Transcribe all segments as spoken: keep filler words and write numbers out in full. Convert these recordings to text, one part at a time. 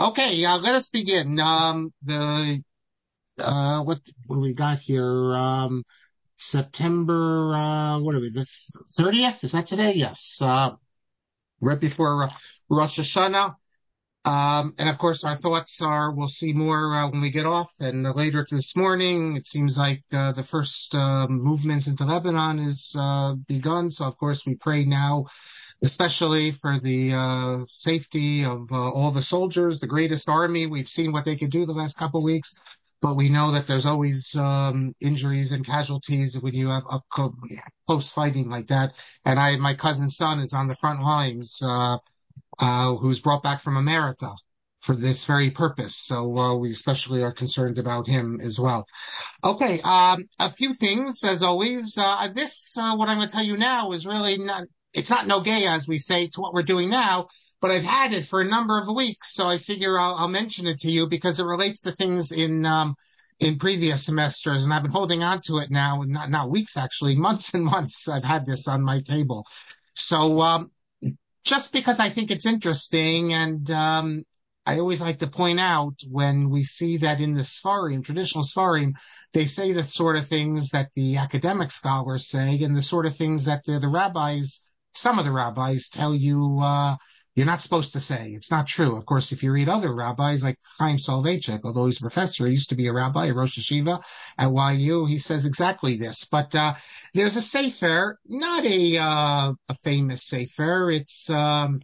Okay, uh, let us begin. Um, the uh, what, what do we got here? Um, September. Uh, what are we? The thirtieth? Is that today? Yes. Uh, right before uh, Rosh Hashanah. Um, and of course, our thoughts are we'll see more uh, when we get off. And uh, later this morning, it seems like uh, the first uh, movements into Lebanon is uh, begun. So of course, we pray now especially for the uh, safety of uh, all the soldiers, the greatest army. We've seen what they could do the last couple of weeks, but we know that there's always um, injuries and casualties when you have up close fighting like that. And I, my cousin's son is on the front lines, uh, uh, who's brought back from America for this very purpose. So uh, we especially are concerned about him as well. Okay, um, a few things as always. Uh, this, uh, what I'm going to tell you now is really not, it's not nogea, as we say, to what we're doing now, but I've had it for a number of weeks. So I figure I'll, I'll mention it to you because it relates to things in, um, in previous semesters. And I've been holding on to it now, not, not weeks, actually, months and months. I've had this on my table. So, um, just because I think it's interesting and, um, I always like to point out when we see that in the Sfarim, traditional Sfarim, they say the sort of things that the academic scholars say and the sort of things that the, the rabbis, some of the rabbis tell you, uh, you're not supposed to say. It's not true. Of course, if you read other rabbis like Chaim Soloveitchik, although he's a professor, he used to be a rabbi, a Rosh Hashiva at Y U, he says exactly this. But, uh, there's a sefer, not a, uh, a famous sefer. It's, um,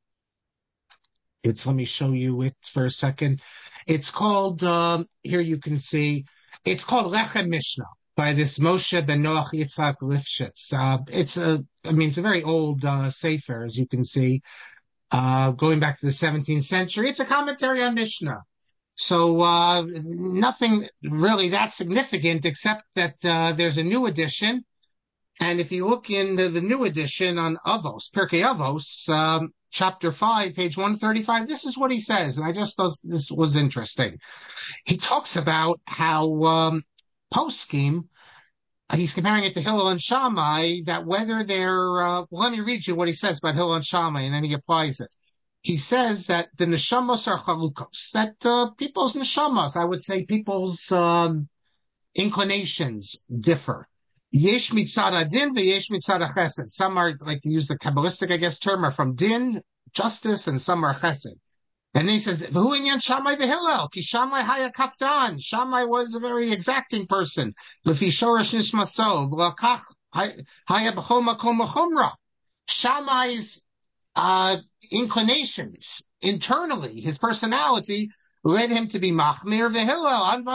it's, let me show you it for a second. It's called, um, here you can see, it's called Lechem Mishnah by this Moshe ben Noach Yitzhak Lifshitz. Uh, it's a, I mean, it's a very old, uh, sefer, as you can see, uh, going back to the seventeenth century. It's a commentary on Mishnah. So, uh, nothing really that significant except that, uh, there's a new edition. And if you look in the, the new edition on Avos, Pirkei Avos, um, chapter five, page one thirty-five, this is what he says. And I just thought this was interesting. He talks about how, um, poskim, he's comparing it to Hillel and Shammai, that whether they're, uh, well, let me read you what he says about Hillel and Shammai, and then he applies it. He says that the neshamos are chalukos, that, uh, people's neshamos, I would say people's, um, inclinations differ. Yesh mitzad din v'yesh mitzad chesed. Some are, like to use the Kabbalistic, I guess, term, are from din, justice, and some are chesed. And then he says, V'hu inyan Shammai v'Hillel, ki Shammai haya kaftan. Shammai was a very exacting person. L'fi shoresh nishmaso, v'lakach haya b'chol makom chumra. Shammai's uh, inclinations internally, his personality, led him to be machmir v'Hillel,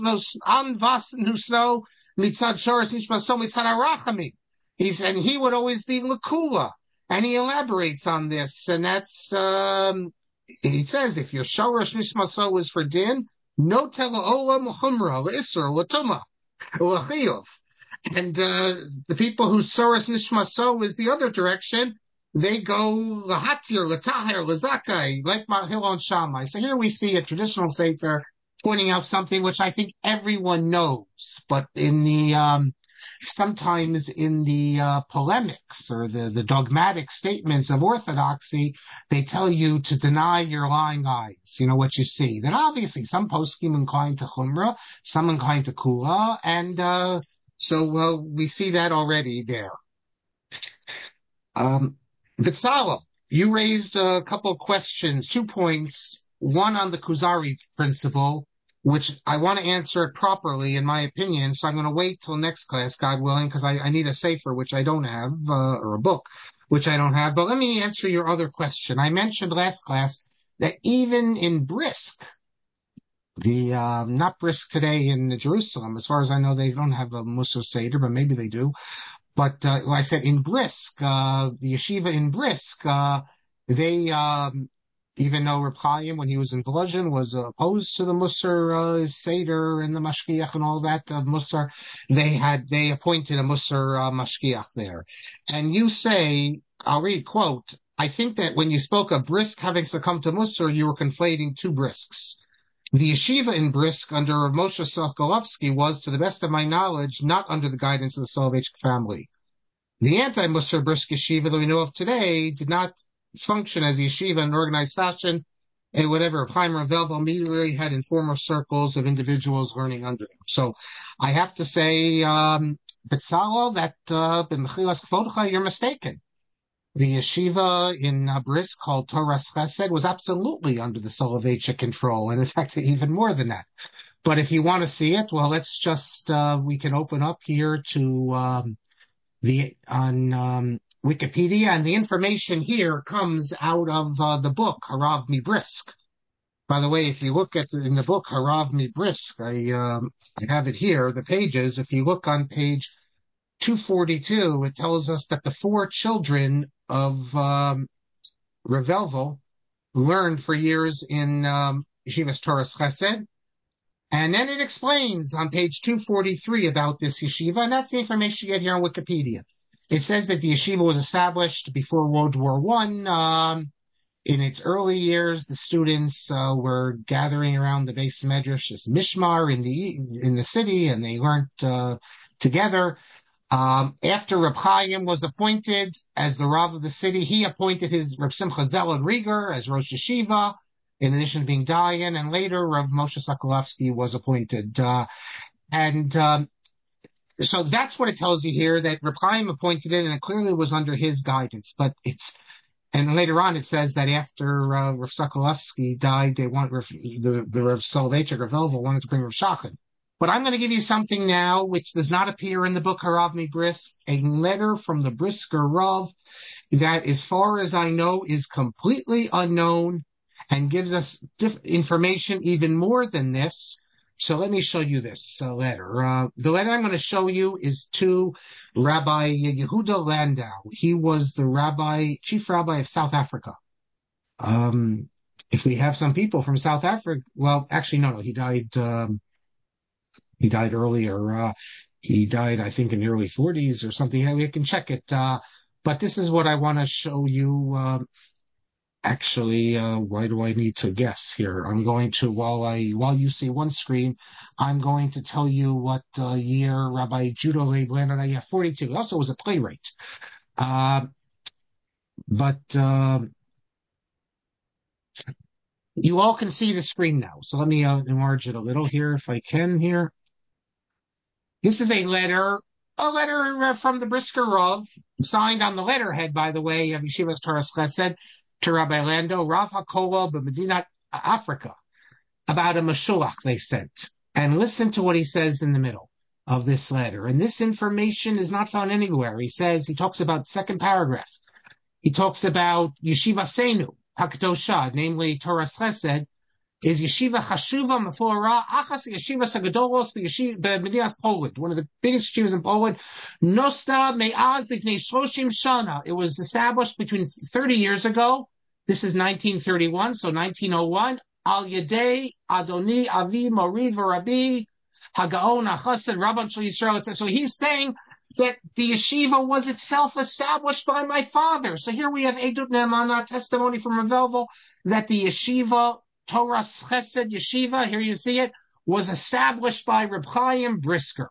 anvas nusno mitzad shoresh nishmaso mitzad arachamim. He's, and he would always be lakula. And he elaborates on this, and that's, um, he says, if your shoresh nishmaso is for din, no tela olam humra l'isser l'tuma l'chiyuv. And uh, the people whose shoresh nishmaso is the other direction, they go lahatir, lataher, lazakai, like Hillel and Shammai. So here we see a traditional sefer pointing out something which I think everyone knows, but in the um, sometimes in the uh, polemics or the, the dogmatic statements of orthodoxy, they tell you to deny your lying eyes, you know, what you see. Then obviously some poskim inclined to chumrah, some inclined to kula, and uh, so uh, we see that already there. Um, Bitzala, you raised a couple of questions, two points, one on the Kuzari principle, which I want to answer it properly, in my opinion, so I'm going to wait till next class, God willing, because I, I need a sefer, which I don't have, uh, or a book, which I don't have. But let me answer your other question. I mentioned last class that even in Brisk, the uh, not Brisk today in Jerusalem, as far as I know, they don't have a Musar Seder, but maybe they do. But uh, like I said, in Brisk, uh, the yeshiva in Brisk, uh, they, um, even though Reb Chaim, when he was in Volozhin, was uh, opposed to the Musar uh, Seder and the Mashgiach and all that uh, Musar, they had they appointed a Musar uh, Mashgiach there. And you say, I'll read quote, I think that when you spoke of Brisk having succumbed to Musar, you were conflating two Brisks. The yeshiva in Brisk under Moshe Sokolovsky was, to the best of my knowledge, not under the guidance of the Soloveitchik family. The anti-Musar Brisk yeshiva that we know of today did not function as a yeshiva in an organized fashion and whatever. Chaim Rav Velvel immediately had informal circles of individuals learning under them. So I have to say, um, Betzalel, that uh, b'mechilas kvodecha, you're mistaken. The yeshiva in uh, Brisk called Toras Chesed was absolutely under the Soloveitchik control, and in fact, even more than that. But if you want to see it, well, let's just uh, we can open up here to um, the on um, Wikipedia, and the information here comes out of uh, the book Harav MiBrisk. By the way, if you look at the, in the book Harav MiBrisk, I um, I have it here, the pages. If you look on page two forty-two, it tells us that the four children of um, Rav Velvel learned for years in um, Yeshivas Toras Chesed. And then it explains on page two forty-three about this yeshiva, and that's the information you get here on Wikipedia. It says that the yeshiva was established before World War One. Um, in its early years, the students uh, were gathering around the base medrash Mishmar in the in the city, and they learned uh, together. Um, after Reb Chaim was appointed as the Rav of the city, he appointed his Reb Simcha Zelad Rieger as Rosh Yeshiva, in addition to being Dayan, and later Rav Moshe Sokolovsky was appointed. Uh, and um, so that's what it tells you here, that Reb Chaim appointed it, and it clearly was under his guidance. But it's and later on it says that after uh, Rav Sokolovsky died, they want the the Rav Soloveitchik Rav Velvel wanted to bring Rav Shachan. But I'm going to give you something now which does not appear in the book Harav MiBrisk, a letter from the Brisker Rav that, as far as I know, is completely unknown and gives us diff- information even more than this. So let me show you this uh, letter. Uh, the letter I'm going to show you is to Rabbi Yehuda Landau. He was the rabbi, chief rabbi of South Africa. Um, if we have some people from South Africa, well, actually, no, no, he died... Um, He died earlier. Uh, he died, I think, in the early forties or something. We can check it. Uh, but this is what I want to show you. Uh, actually, uh, why do I need to guess here? I'm going to, while I while you see one screen, I'm going to tell you what uh, year Rabbi Judah Leib landed. Yeah, forty-two. He also was a playwright. Uh, but uh, you all can see the screen now. So let me uh, enlarge it a little here if I can here. This is a letter, a letter from the Brisker Rav, signed on the letterhead, by the way, of Yeshivas Toras Chesed to Rabbi Landau, Rav HaKolel b'Medinat Africa, about a Mashuach they sent. And listen to what he says in the middle of this letter. And this information is not found anywhere. He says, he talks about second paragraph. He talks about Yeshiva Seinu, HaKadosha, namely Toras Chesed, is Yeshiva Chashuva Mefora Achas Yeshiva Sagadolos B'Medinas Poland, one of the biggest yeshivas in Poland. Nosta Me'az Livnei Shloshim Shana. It was established between thirty years ago. This is nineteen thirty-one, so nineteen oh one. Al Yedei Adoni Avi Mori V'Rabi Hagaon Achased Rabban Shel Yisrael. So he's saying that the yeshiva was itself established by my father. So here we have Edut Ne'emana, testimony from Rav Velvel, that the yeshiva Toras Chesed Yeshiva, here you see it, was established by Reb Chaim Brisker.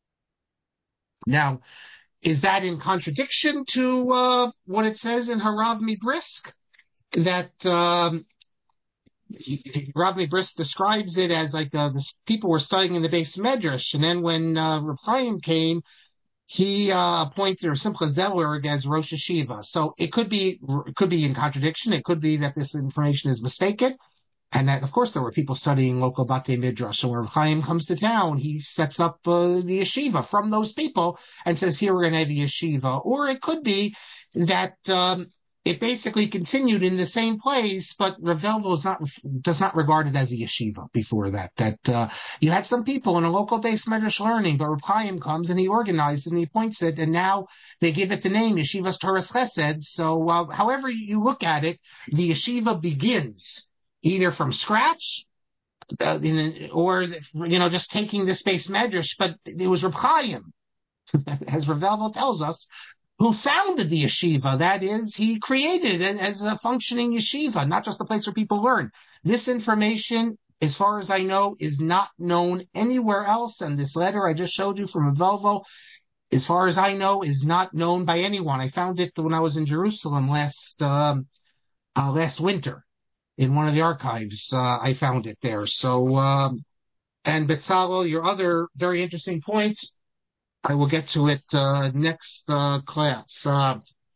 Now, is that in contradiction to uh, what it says in Harav MiBrisk? That um, Harav MiBrisk describes it as like uh, this, people were studying in the base medrash, and then when uh, Reb Chaim came, he uh, appointed Simcha Zellerg as Rosh Yeshiva. So it could be it could be in contradiction. It could be that this information is mistaken. And that, of course, there were people studying local Batei Midrash. So when Chaim comes to town, he sets up uh, the yeshiva from those people and says, here we're going to have a yeshiva. Or it could be that um, it basically continued in the same place, but Rav Velvel is not, does not regard it as a yeshiva before that. That uh, you had some people in a local base Midrash learning, but Rav Chaim comes and he organizes and he appoints it, and now they give it the name Yeshivas Toras Chesed. So uh, however you look at it, the yeshiva begins either from scratch, uh, in, or, you know, just taking this base medrash, but it was Reb Chaim, as Rav Velvel tells us, who founded the yeshiva. That is, he created it as a functioning yeshiva, not just a place where people learn. This information, as far as I know, is not known anywhere else, and this letter I just showed you from Rav Velvel, as far as I know, is not known by anyone. I found it when I was in Jerusalem last um, uh, last winter. in one of the archives. Uh, I found it there. So, um, and Betzalel, your other very interesting point, I will get to it uh, next uh, class. Uh,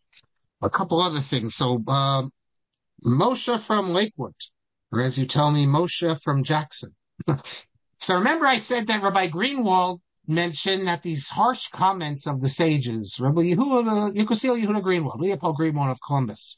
a couple other things. So, uh, Moshe from Lakewood, or as you tell me, Moshe from Jackson. So remember I said that Rabbi Greenwald mentioned that these harsh comments of the sages, Rabbi Yehuda, Yekusiel Yehuda Greenwald, Leopold Greenwald of Columbus,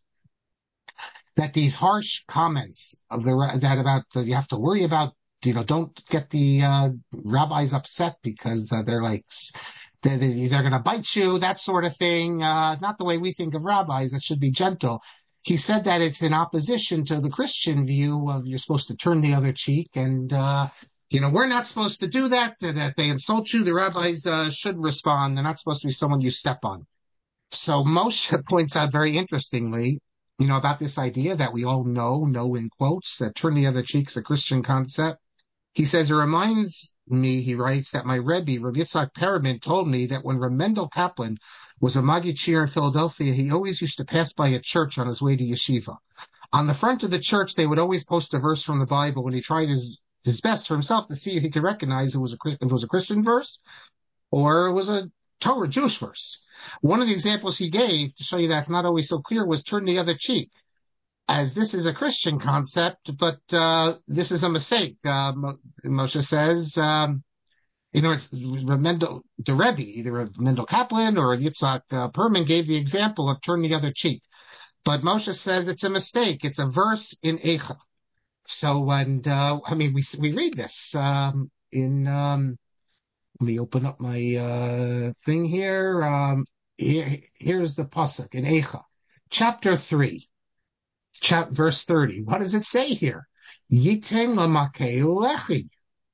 that these harsh comments of the that about the, you have to worry about, you know, don't get the uh, rabbis upset because uh, they're like they're, they're going to bite you, that sort of thing. Uh, not the way we think of rabbis. That should be gentle. He said that it's in opposition to the Christian view of you're supposed to turn the other cheek, and uh, you know we're not supposed to do that. That if they insult you, the rabbis uh, should respond. They're not supposed to be someone you step on. So Moshe points out very interestingly, you know, about this idea that we all know, know in quotes, that turn the other cheek is a Christian concept. He says, it reminds me, he writes, that my Rebbe, Rav Yitzhak Perelman, told me that when Rav Mendel Kaplan was a Maggid Shir in Philadelphia, he always used to pass by a church on his way to yeshiva. On the front of the church, they would always post a verse from the Bible when he tried his, his best for himself to see if he could recognize it was a, if it was a Christian verse or it was a Torah, Jewish verse. One of the examples he gave to show you that's not always so clear was turn the other cheek, as this is a Christian concept, but uh, this is a mistake. Uh, Moshe says, um, you know, it's Mendel, the Rebbe, either Mendel Kaplan or Yitzhak uh, Perelman gave the example of turn the other cheek. But Moshe says it's a mistake. It's a verse in Eicha. So, and uh, I mean, we we read this um, in. Um, let me open up my uh, thing here. Um, here. Here's the pasuk in Eicha, chapter three. Chap, verse thirty. What does it say here? Yitem lamakeu lechi.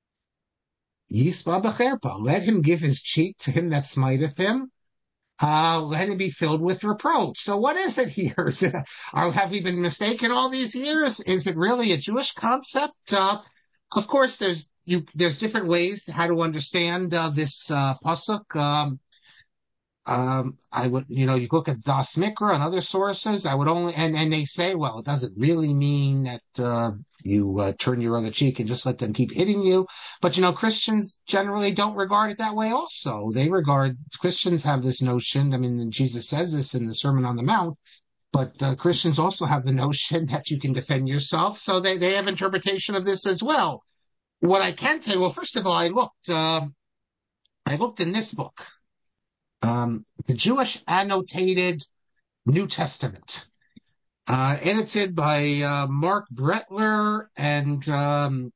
Yisba b'cherpa. Let him give his cheek to him that smiteth him. Uh, let him be filled with reproach. So what is it here? Is it, or have we been mistaken all these years? Is it really a Jewish concept? Uh, of course, there's you, there's different ways to how to understand uh, this uh, pasuk. Um, Um, I would, you know, you look at Das Mikra and other sources, I would only, and, and they say, well, it doesn't really mean that, uh, you, uh, turn your other cheek and just let them keep hitting you. But, you know, Christians generally don't regard it that way also. They regard, Christians have this notion, I mean, Jesus says this in the Sermon on the Mount, but uh, Christians also have the notion that you can defend yourself. So they, they have interpretation of this as well. What I can tell you, well, first of all, I looked, uh, I looked in this book. Um, the Jewish Annotated New Testament, uh, edited by uh, Mark Bretler and um,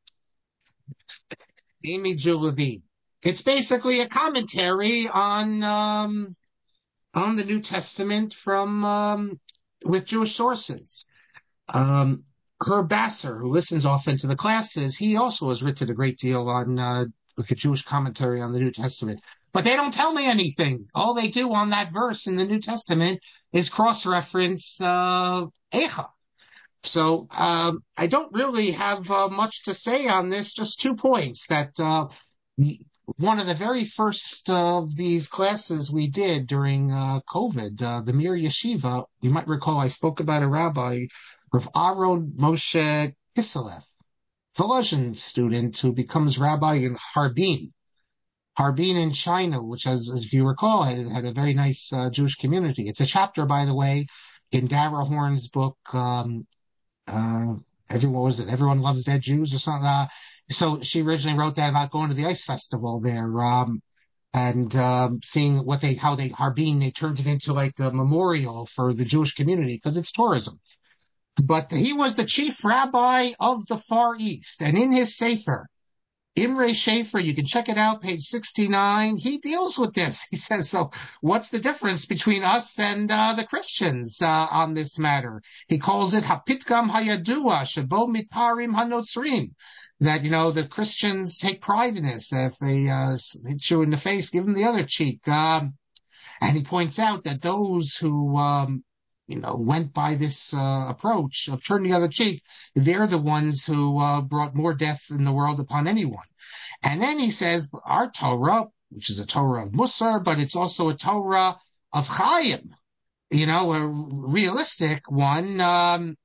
Amy Jill Levine. It's basically a commentary on um, on the New Testament from um, with Jewish sources. Um, Herb Basser, who listens often to the classes, he also has written a great deal on uh, like a Jewish commentary on the New Testament. But they don't tell me anything. All they do on that verse in the New Testament is cross-reference uh, Eicha. So um, I don't really have uh, much to say on this. Just two points. That uh, one of the very first of these classes we did during uh, COVID, uh, the Mir Yeshiva, you might recall I spoke about a rabbi, Rav Aaron Moshe Kiselev, Volozhin student who becomes rabbi in Harbin. Harbin in China, which has, if you recall, had, had a very nice uh, Jewish community. It's a chapter, by the way, in Dara Horn's book, um, uh, everyone was it, Everyone Loves Dead Jews or something. Uh, so she originally wrote that about going to the ice festival there, um, and um, seeing what they, how they, Harbin, they turned it into like a memorial for the Jewish community because it's tourism. But he was the chief rabbi of the Far East, and in his Sefer, Imre Schaefer, you can check it out, page sixty-nine. He deals with this. He says, so what's the difference between us and uh, the Christians uh, on this matter? He calls it Hapitkam Hayadua, Shabo Mitparim Hanotzrim. That, you know, the Christians take pride in this. If they uh, hit you in the face, give them the other cheek. Um, and he points out that those who, um, you know, went by this uh, approach of turn the other cheek, they're the ones who uh, brought more death in the world upon anyone. And then he says, our Torah, which is a Torah of Musar, but it's also a Torah of Chaim, you know, a realistic one. Um,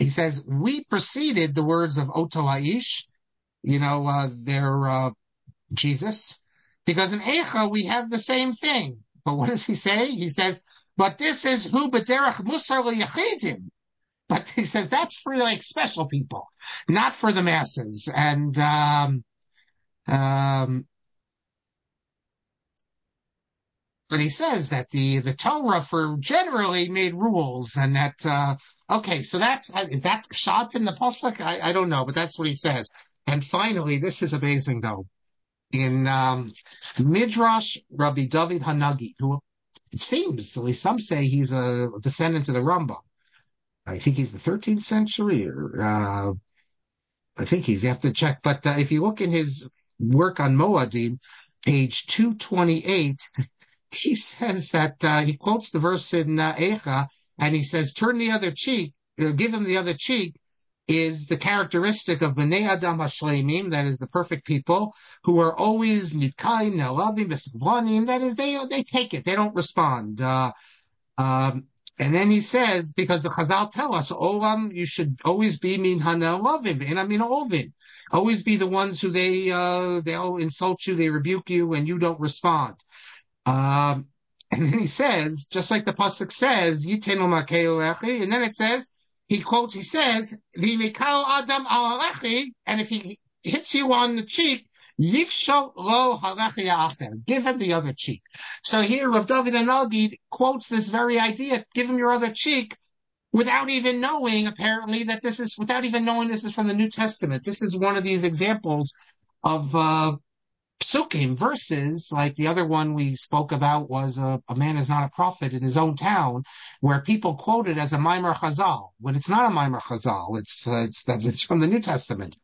he says, we preceded the words of Oto Aish, you know, uh, their uh, Jesus, because in Eicha we have the same thing. But what does he say? He says, but this is hu b'derech musar liyachidim. But he says that's for like special people, not for the masses. And um, um, but he says that the the Torah for generally made rules, and that uh, okay, so that's is that shot in the pasuk? I, I don't know, but that's what he says. And finally, this is amazing though. In um, Midrash Rabbi David Hanagi, who it seems, at least some say he's a descendant of the Rambam. I think he's the thirteenth century, or uh, I think he's, you have to check. But uh, if you look in his work on Moadim, page two twenty-eight, he says that uh, he quotes the verse in uh, Eicha, and he says, turn the other cheek, uh, give him the other cheek, is the characteristic of Bnei Adam HaShleimim, that is the perfect people, who are always Nitkaim, Ne'elavim, V'Sevlanim, that is, they they take it, they don't respond. Uh, um, and then he says, because the Chazal tell us, Olam, you should always be Min HaNe'elavim, and I mean Ovim. Always be the ones who they, uh, they'll insult you, they rebuke you, and you don't respond. Um, and then he says, just like the pasuk says, Yitenu makeu echi, and then it says, he quotes, he says, V'mikal adam al alechi, and if he hits you on the cheek, yifsho lo halechi acher, give him the other cheek. So here, Rav David Hanagi quotes this very idea, give him your other cheek, without even knowing, apparently, that this is, without even knowing this is from the New Testament. This is one of these examples of, uh, psukim, verses, like the other one we spoke about was a, a man is not a prophet in his own town, where people quote it as a Maimer Chazal, when it's not a Maimer Chazal. It's, uh, it's, it's from the New Testament.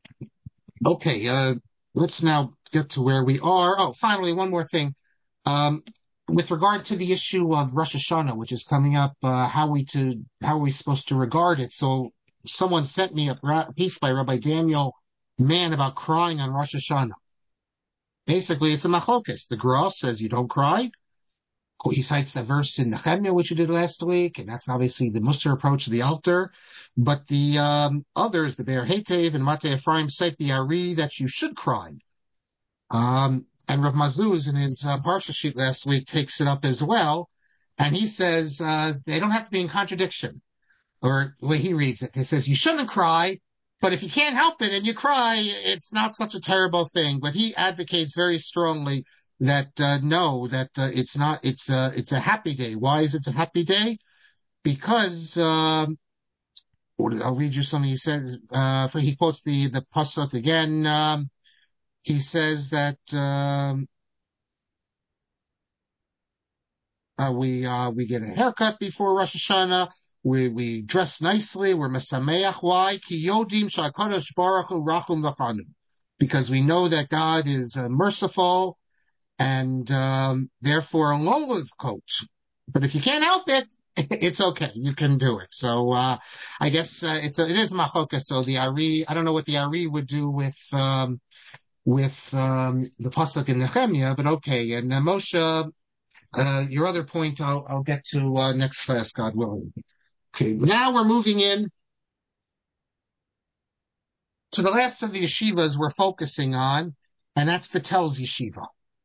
Okay, uh, let's now get to where we are. Oh, finally, one more thing. Um, with regard to the issue of Rosh Hashanah, which is coming up, uh, how we to how are we supposed to regard it? So someone sent me a piece by Rabbi Daniel Mann about crying on Rosh Hashanah. Basically, it's a machlokas. The Gra says you don't cry. He cites the verse in Nehemiah, which we did last week, and that's obviously the Musar approach to the altar. But the um, others, the Be'er Hetev and Mate Ephraim, cite the Ari that you should cry. Um, and Rav Mazuz, in his uh, Parsha sheet last week, takes it up as well. And he says uh, they don't have to be in contradiction. Or the way he reads it, he says you shouldn't cry, but if you can't help it and you cry, it's not such a terrible thing. But he advocates very strongly that uh, no, that uh, it's not. It's a it's a happy day. Why is it a happy day? Because um, I'll read you something he says. Uh, for he quotes the the pasuk again. Um, he says that um, uh, we uh, we get a haircut before Rosh Hashanah. We we dress nicely. We're mesameach. Why? Ki yodim shakadosh baruch hu rachum v'chanun. Because we know that God is uh, merciful, and um, therefore a long coat. But if you can't help it, it's okay. You can do it. So uh, I guess uh, it's a, it is machokas. So the Ari, I don't know what the Ari would do with um, with um, the pasuk in Nehemiah, but okay. And uh, Moshe, uh, your other point, I'll I'll get to uh, next class, God willing. Okay, now we're moving in to the last of the yeshivas we're focusing on, and that's the Telz Yeshiva.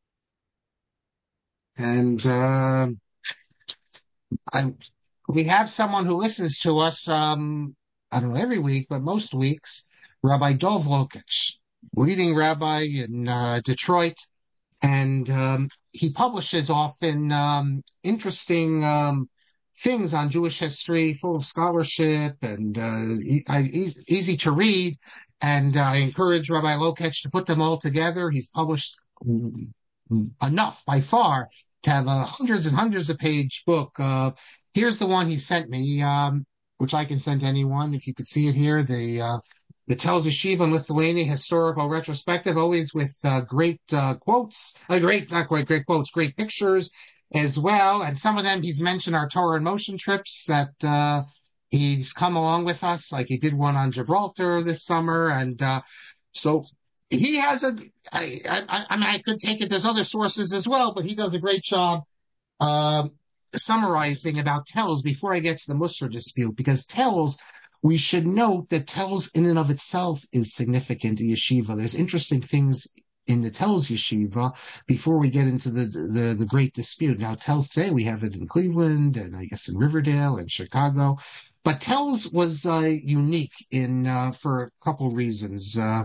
And uh, I, we have someone who listens to us, um, I don't know, every week, but most weeks, Rabbi Dov Lokich, leading rabbi in uh, Detroit. And um, he publishes often um, interesting um, things on Jewish history, full of scholarship and uh, e- easy, easy to read. And uh, I encourage Rabbi Lokech to put them all together. He's published enough by far to have a hundreds and hundreds of page book. Uh, here's the one he sent me, um, which I can send to anyone. If you could see it here, the uh, the Telz Yeshiva in Lithuania historical retrospective, always with uh, great uh, quotes, uh, great not quite great quotes, great pictures as well. And some of them he's mentioned our Torah in motion trips that uh, he's come along with us, like he did one on Gibraltar this summer, and uh, so. He has a, I, I, I mean, I could take it, there's other sources as well, but he does a great job um, summarizing about Telz before I get to the Musar dispute, because Telz We should note that Telz in and of itself is significant in yeshiva. There's interesting things in the Telz yeshiva before we get into the, the, the great dispute. Now, Telz today, we have it in Cleveland and I guess in Riverdale and Chicago. But Telz was uh, unique in uh, for a couple reasons. Uh,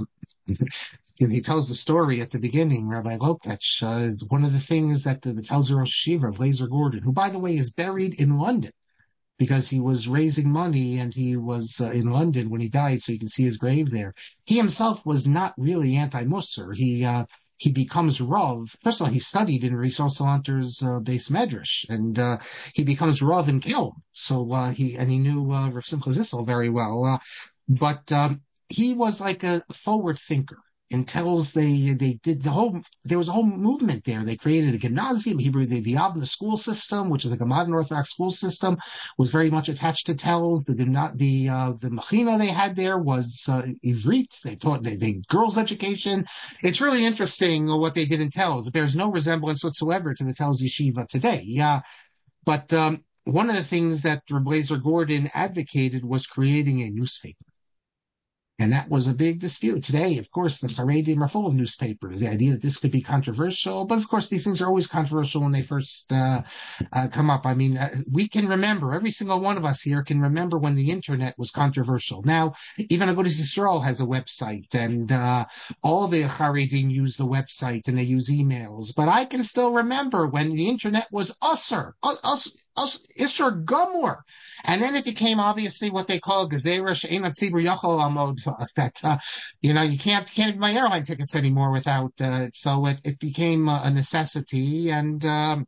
he tells the story at the beginning, Rabbi Lopech. Uh, one of the things that the, the Telz Rosh Yeshiva of Lazer Gordon, who, by the way, is buried in London, because he was raising money and he was uh, in London when he died, so you can see his grave there. He himself was not really anti-Musar. He uh, he becomes Rav. First of all, he studied in Risol Salanter's uh, base Medrash, and uh, he becomes Rav in Kiln. So uh, he and he knew uh, Rav Simcha Zissel very well. Uh, but um, he was like a forward thinker. And Telz they they did the whole there was a whole movement there. They created a gymnasium, Hebrew the, the Avna school system, which is like a modern Orthodox school system, was very much attached to Telz. The the uh, the machina they had there was uh, Ivrit. They taught they, they girls education. It's really interesting what they did in Telz. It bears no resemblance whatsoever to the Telz yeshiva today. Yeah, but um, one of the things that Reb Lazer Gordon advocated was creating a newspaper. And that was a big dispute. Today, of course, the Haredim are full of newspapers. The idea that this could be controversial, but of course, these things are always controversial when they first uh, uh, come up. I mean, uh, we can remember, every single one of us here can remember when the internet was controversial. Now, even Agudas Yisrael has a website, and uh, all the Haredim use the website and they use emails. But I can still remember when the internet was usser, us. Isser Gomor. And then it became obviously what they call Gezerah She'enat Tzibur Yachol Amod, that, uh, you know, you can't, can't buy airline tickets anymore without, uh, so it, it became uh, a necessity. And, um,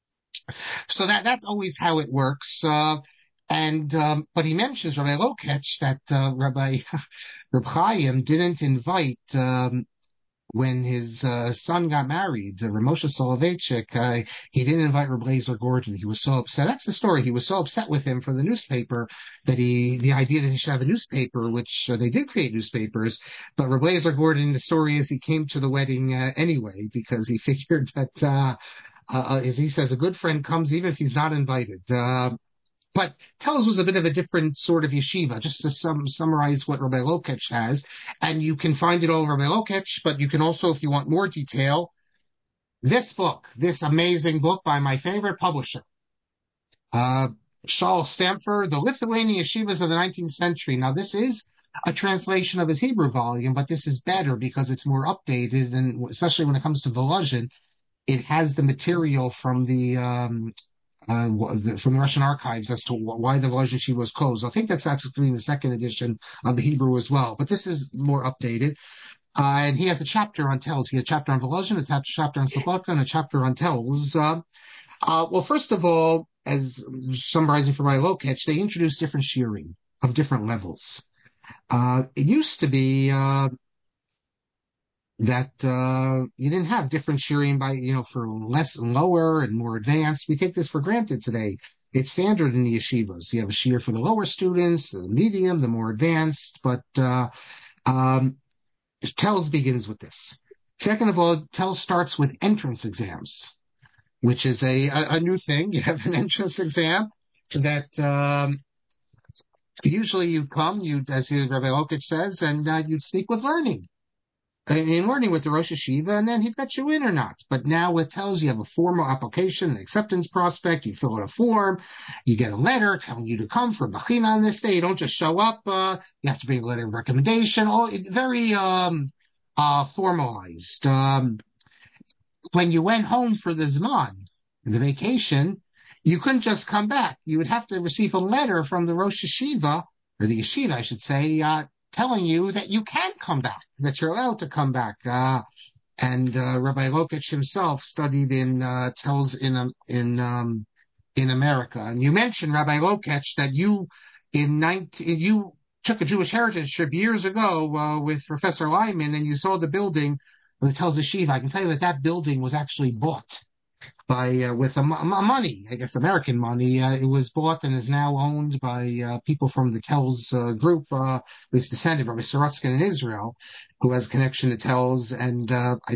so that, that's always how it works. Uh, and, um, but he mentions Rabbi Lokech that, uh, Rabbi, Reb Chaim didn't invite, um, when his uh, son got married, uh, Ramosha Soloveitchik, uh, he didn't invite Reb Lazer Gordon. He was so upset. That's the story. He was so upset with him for the newspaper that he, the idea that he should have a newspaper, which uh, they did create newspapers. But Reb Lazer Gordon, the story is he came to the wedding uh, anyway because he figured that, uh, uh, as he says, a good friend comes even if he's not invited. Uh, But Telz was a bit of a different sort of yeshiva, just to sum, summarize what Rabbi Lokech has. And you can find it all Rabbi Lokech, but you can also, if you want more detail, this book, this amazing book by my favorite publisher, uh, Shaul Stamfer, The Lithuanian Yeshivas of the nineteenth Century. Now, this is a translation of his Hebrew volume, but this is better because it's more updated, and especially when it comes to Volozhin, it has the material from the um, uh, from the Russian archives as to why the Volozhin Yeshiva was closed. I think that's actually in the second edition of the Hebrew as well, but this is more updated. Uh, and he has a chapter on Telz. He has a chapter on Volozhin, a chapter on Slobodka, and a chapter on Telz. Uh, uh, well, first of all, as summarizing for my Lokech, they introduced different shearing of different levels. Uh, it used to be uh, that uh, you didn't have different shearing by, you know, for less and lower and more advanced. We take this for granted today. It's standard in the yeshivas. You have a shear for the lower students, the medium, the more advanced, but uh, um, Telz begins with this. Second of all, Telz starts with entrance exams, which is a, a, a new thing. You have an entrance exam that um, usually you come, you, as Rabbi Lokech says, and uh, you speak with learning. In learning with the Rosh Yeshiva, and then he'd let you in or not. But now it tells you have a formal application, an acceptance prospect, you fill out a form, you get a letter telling you to come for Bachina on this day. You don't just show up, uh, you have to bring a letter of recommendation, all very um, uh, formalized. Um, when you went home for the Zman, the vacation, you couldn't just come back. You would have to receive a letter from the Rosh Yeshiva, or the Yeshiva, I should say, uh, telling you that you can come back, that you're allowed to come back. Uh, and uh, Rabbi Lokech himself studied in uh, Telz in um, in um, in America. And you mentioned, Rabbi Lokech, that you in nineteen you took a Jewish heritage trip years ago uh, with Professor Lyman, and you saw the building of the Telz Yeshiva. I can tell you that that building was actually bought by uh, with a, a money, I guess American money. Uh, it was bought and is now owned by uh, people from the Telz uh, group, uh, who's descended from Sorotskin in Israel, who has connection to Telz. And uh, I don't,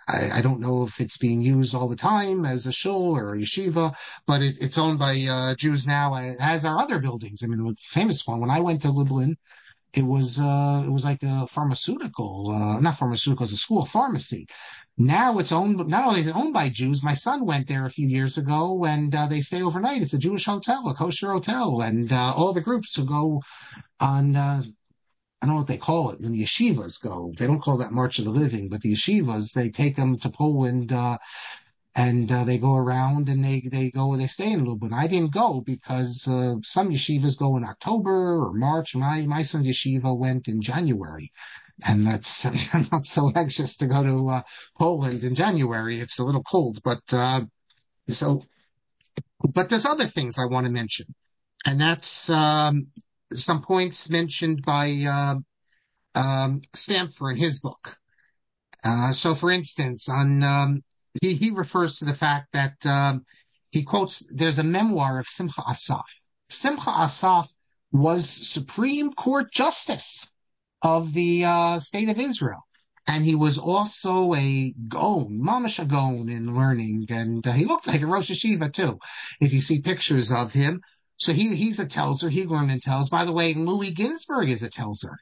I, I don't know if it's being used all the time as a shul or a yeshiva, but it, it's owned by uh, Jews now, as are other buildings. I mean, the famous one, when I went to Lublin, it was uh, it was like a pharmaceutical, uh, not pharmaceutical, as a school, pharmacy. Now it's owned, not only is it owned by Jews. My son went there a few years ago, and uh, they stay overnight. It's a Jewish hotel, a kosher hotel, and uh, all the groups who go on. Uh, I don't know what they call it when the yeshivas go. They don't call that March of the Living, but the yeshivas, they take them to Poland, uh, and uh, they go around and they they go they stay in Lublin. I didn't go because uh, some yeshivas go in October or March. My my son's yeshiva went in January, and that's I'm not so anxious to go to uh, Poland in January. It's a little cold, but uh, so but there's other things I want to mention, and that's um, some points mentioned by uh, um, Stamfer in his book. Uh, so, for instance, on um, he he refers to the fact that um, he quotes there's a memoir of Simcha Asaf. Simcha Asaf was Supreme Court Justice of the uh, state of Israel, and he was also a Gaon, mamash a Gaon in learning, and uh, he looked like a Rosh Hashiva too. If you see pictures of him, so he he's a Telzer. He learned in Telz. By the way, Louis Ginsburg is a Telzer.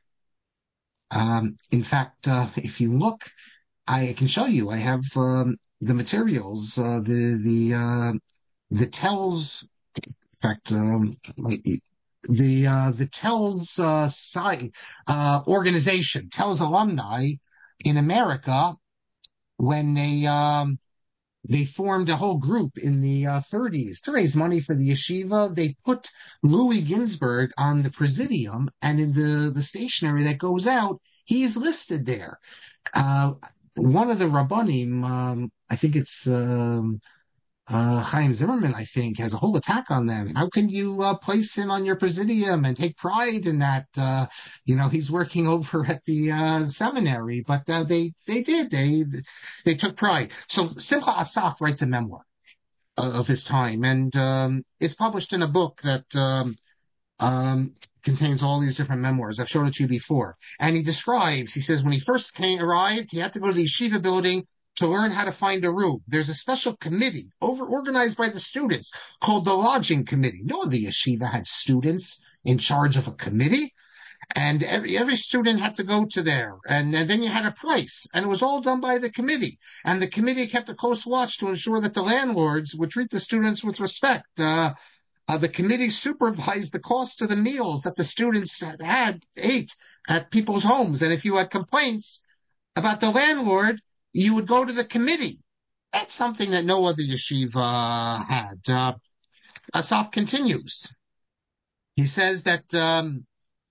Um, in fact, uh, if you look, I can show you. I have um, the materials, uh, the the uh, the tells. In fact, um, the uh, the tells uh, society uh, organization, tells alumni in America, when they um, they formed a whole group in the uh, thirties to raise money for the yeshiva. They put Louis Ginsburg on the presidium, and in the the stationery that goes out, he's listed there. Uh, One of the Rabbanim, um, I think it's um, uh, Chaim Zimmerman, I think, has a whole attack on them. How can you uh, place him on your presidium and take pride in that? Uh, you know, he's working over at the uh, seminary, but uh, they they did. They they took pride. So Simcha Asaf writes a memoir of his time, and um, it's published in a book that um, um, contains all these different memoirs. I've shown it to you before. And he describes, he says, when he first came, arrived, he had to go to the yeshiva building to learn how to find a room. There's a special committee over organized by the students called the lodging committee. No, the yeshiva had students in charge of a committee, and every every student had to go to there, and, and then you had a price, and it was all done by the committee. And the committee kept a close watch to ensure that the landlords would treat the students with respect. Uh, uh, the committee supervised the cost of the meals that the students had, had ate at people's homes, and if you had complaints about the landlord, you would go to the committee. That's something that no other yeshiva had. Uh, Asaf continues. He says that, um,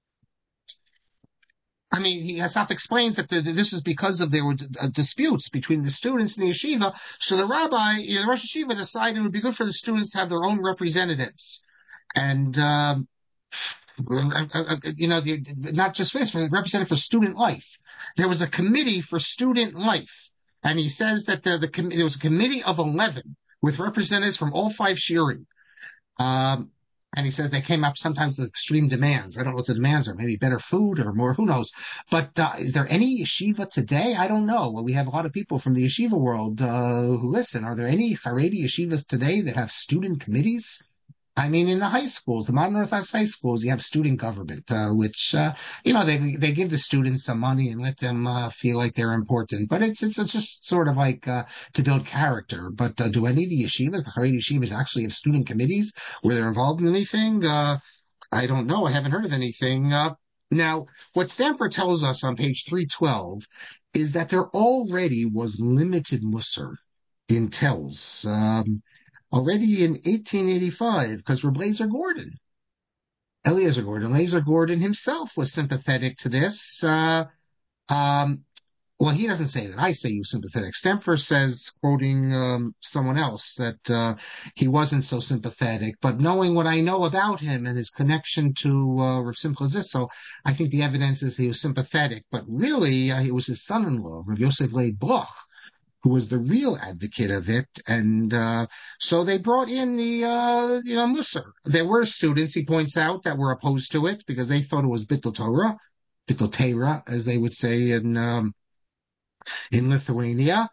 I mean, he, Asaf explains that the, this is because of there were uh, disputes between the students and the yeshiva. So the rabbi, you know, the Rosh Yeshiva decided it would be good for the students to have their own representatives. And, um, you know, the, not just for this, for representative for student life. There was a committee for student life. And he says that the, the there was a committee of eleven with representatives from all five shiurim. Um, and he says they came up sometimes with extreme demands. I don't know what the demands are. Maybe better food or more. Who knows? But uh, is there any yeshiva today? I don't know. Well, we have a lot of people from the yeshiva world uh, who listen. Are there any Haredi yeshivas today that have student committees? I mean, in the high schools, the modern Orthodox high schools, you have student government, uh, which, uh, you know, they they give the students some money and let them uh, feel like they're important. But it's, it's it's just sort of like uh, to build character. But uh, do any of the yeshivas, the Haredi yeshivas, actually have student committees where they're involved in anything? Uh, I don't know. I haven't heard of anything. Uh, now, what Stanford tells us on page three twelve is that there already was limited Musar in Telz. Um, Already in eighteen eighty-five, because Reb Eliezer Gordon, Eliezer Gordon, Eliezer Gordon himself was sympathetic to this. Uh, um, well, he doesn't say that. I say he was sympathetic. Stamfer says, quoting um, someone else, that uh, he wasn't so sympathetic. But knowing what I know about him and his connection to uh, Rav Simcha Zissel, I think the evidence is he was sympathetic. But really, uh, it was his son-in-law, Rav Yosef Leib Bloch, who was the real advocate of it. And uh, so they brought in the, uh, you know, Musar. There were students, he points out, that were opposed to it because they thought it was Bittul Torah, Bittul Torah, as they would say in um, in Lithuania.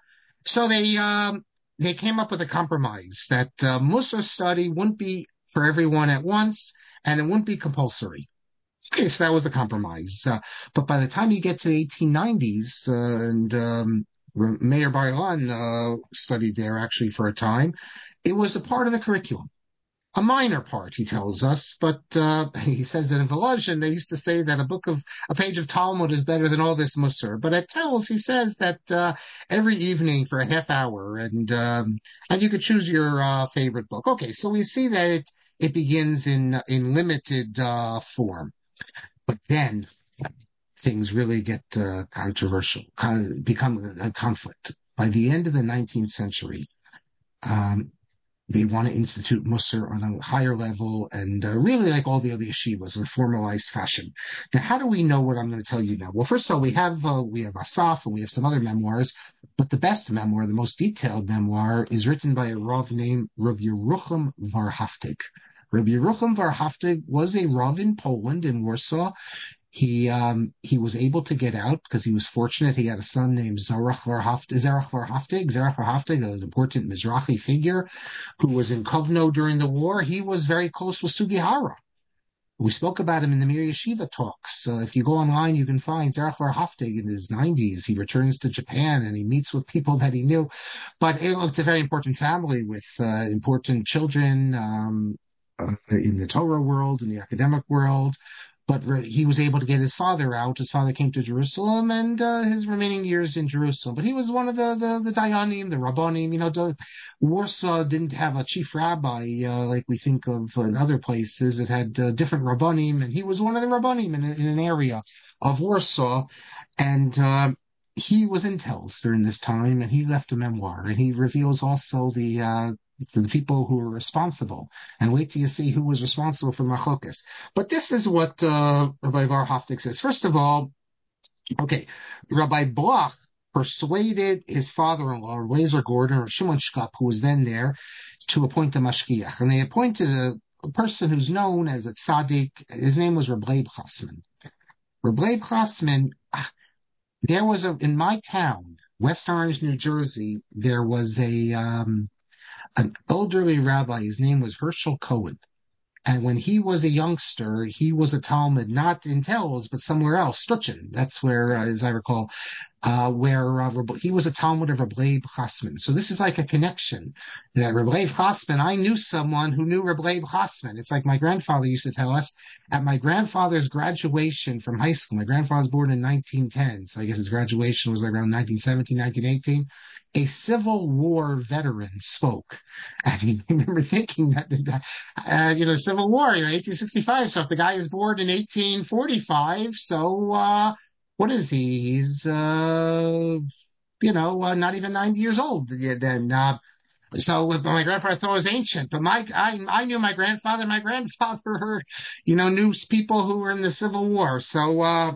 So they um, they came up with a compromise that uh, Musar study wouldn't be for everyone at once, and it wouldn't be compulsory. Okay, so that was a compromise. Uh, but by the time you get to the eighteen nineties, uh, and um, Mayor Bar-Ilan uh, studied there actually for a time, it was a part of the curriculum. A minor part, he tells us, but uh, he says that in Volozhin they used to say that a book of a page of Talmud is better than all this Musar. But at Telz, he says that uh, every evening for a half hour, and um, and you could choose your uh, favorite book. Okay, so we see that it it begins in in limited uh, form, but then things really get uh, controversial, kind of become a conflict. By the end of the nineteenth century, um, they want to institute Musar on a higher level and uh, really like all the other yeshivas in a formalized fashion. Now, how do we know what I'm going to tell you now? Well, first of all, we have uh, we have Asaf and we have some other memoirs, but the best memoir, the most detailed memoir, is written by a Rav named Rav Yerucham Varhaftig. Rav Yerucham Varhaftig was a Rav in Poland, in Warsaw. He um, he was able to get out because he was fortunate. He had a son named Zarach Varhaftig, Zarach Varhaftig, Zarach Varhaftig, an important Mizrahi figure who was in Kovno during the war. He was very close with Sugihara. We spoke about him in the Mir Yeshiva talks. Uh, if you go online, you can find Zarach Varhaftig in his nineties. He returns to Japan and he meets with people that he knew. But it, it's a very important family with uh, important children um, uh, in the Torah world, in the academic world. But re- he was able to get his father out. His father came to Jerusalem, and uh, his remaining years in Jerusalem. But he was one of the the, the Dayanim, the Rabbanim. You know, the, Warsaw didn't have a chief rabbi uh, like we think of in other places. It had uh, different Rabbanim, and he was one of the Rabbanim in, in an area of Warsaw. And uh, he was in Telz during this time, and he left a memoir, and he reveals also the uh, the people who were responsible. And wait till you see who was responsible for Machokas. But this is what uh, Rabbi Varhaftig says. First of all, okay, Rabbi Bloch persuaded his father-in-law, Razor Gordon, or Shimon Shkop, who was then there, to appoint a mashgiach. And they appointed a, a person who's known as a tzaddik. His name was Reb Leib Chasman. Reb Leib Chasman, there was a, in my town, West Orange, New Jersey, there was a um, an elderly rabbi. His name was Herschel Cohen. And when he was a youngster, he was a Talmud, not in Telz, but somewhere else, Stuttgart. That's where, uh, as I recall, uh, where uh, he was a Talmud of Reb Leib Chasman. So this is like a connection. That Reb Leib Chasman, I knew someone who knew Reb Leib Chasman. It's like my grandfather used to tell us at my grandfather's graduation from high school. My grandfather was born in nineteen ten, so I guess his graduation was like around nineteen seventeen, nineteen eighteen. A Civil War veteran spoke. And I remember thinking that, uh, you know, Civil War, you know, eighteen sixty-five. So if the guy is born in eighteen forty-five, so, uh, what is he? He's, uh, you know, uh, not even ninety years old then. Uh, so my grandfather thought it was ancient, but my, I, I knew my grandfather. My grandfather, you know, knew people who were in the Civil War. So, uh,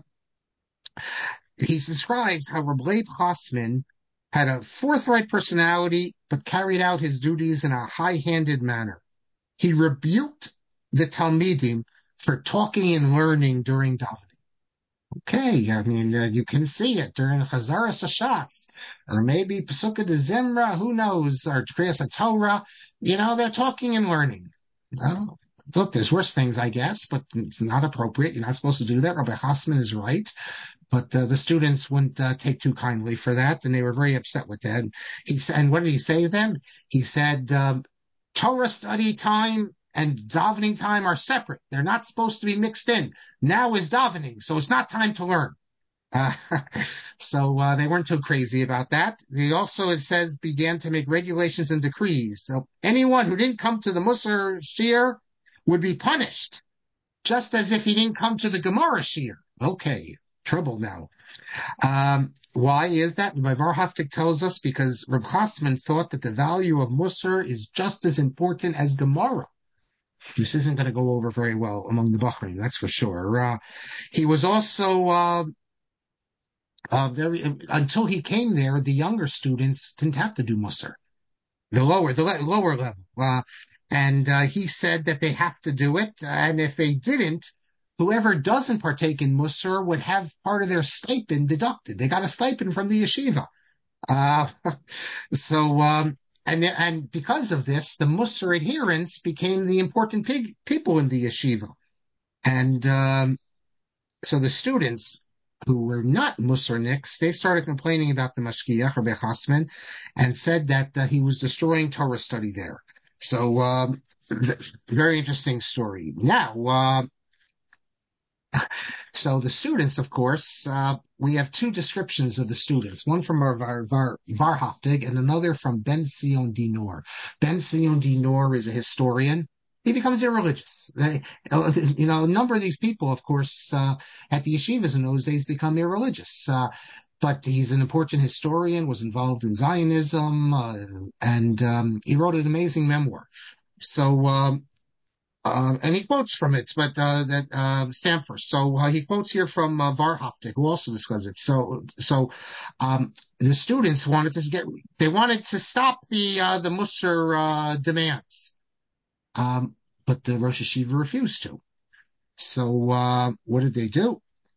he describes how Reb Leib Chasman had a forthright personality, but carried out his duties in a high-handed manner. He rebuked the Talmidim for talking and learning during davening. Okay, I mean, uh, you can see it during Chazaras Hashatz, or maybe Pesukah de Zimra, who knows, or Kriyas Torah. You know, they're talking and learning. Well, look, there's worse things, I guess, but it's not appropriate. You're not supposed to do that. Rabbi Chasman is right. But uh, the students wouldn't uh, take too kindly for that, and they were very upset with that. He said, and what did he say to them? He said, um, Torah study time and davening time are separate. They're not supposed to be mixed in. Now is davening, so it's not time to learn. Uh, so uh, they weren't too crazy about that. They also, it says, began to make regulations and decrees. So anyone who didn't come to the Musar Shir would be punished, just as if he didn't come to the Gemara Shir. Okay, trouble now. Um, why is that? Rabbi Varhaftig tells us because Reb Chasman thought that the value of Musar is just as important as Gemara. This isn't going to go over very well among the Bahrain, that's for sure. Uh, he was also uh, uh, very until he came there. The younger students didn't have to do Musar, the lower the le- lower level, uh, and uh, he said that they have to do it, and if they didn't, whoever doesn't partake in Musar would have part of their stipend deducted. They got a stipend from the yeshiva. Uh, so, um, and and because of this, the Musar adherents became the important pig, people in the yeshiva. And um, so the students who were not Musarniks, they started complaining about the Mashgiach, Rabbi Chasman, and said that uh, he was destroying Torah study there. So, um, th- very interesting story. Now, uh, so the students, of course, uh, we have two descriptions of the students, one from our Var, Var, Varhaftig and another from Ben Sion Dinor. Ben Sion Dinor is a historian. He becomes irreligious. Uh, You know, a number of these people, of course, uh, at the yeshivas in those days become irreligious. Uh, but he's an important historian, was involved in Zionism, uh, and um, he wrote an amazing memoir. So, um, um, and he quotes from it, but uh, that uh, Stanford. So uh, he quotes here from uh, Varhaftig, who also discusses it. So, so um, the students wanted to get, they wanted to stop the uh, the Musar uh, demands, um, but the Rosh Hashiva refused to. So uh, what did they do?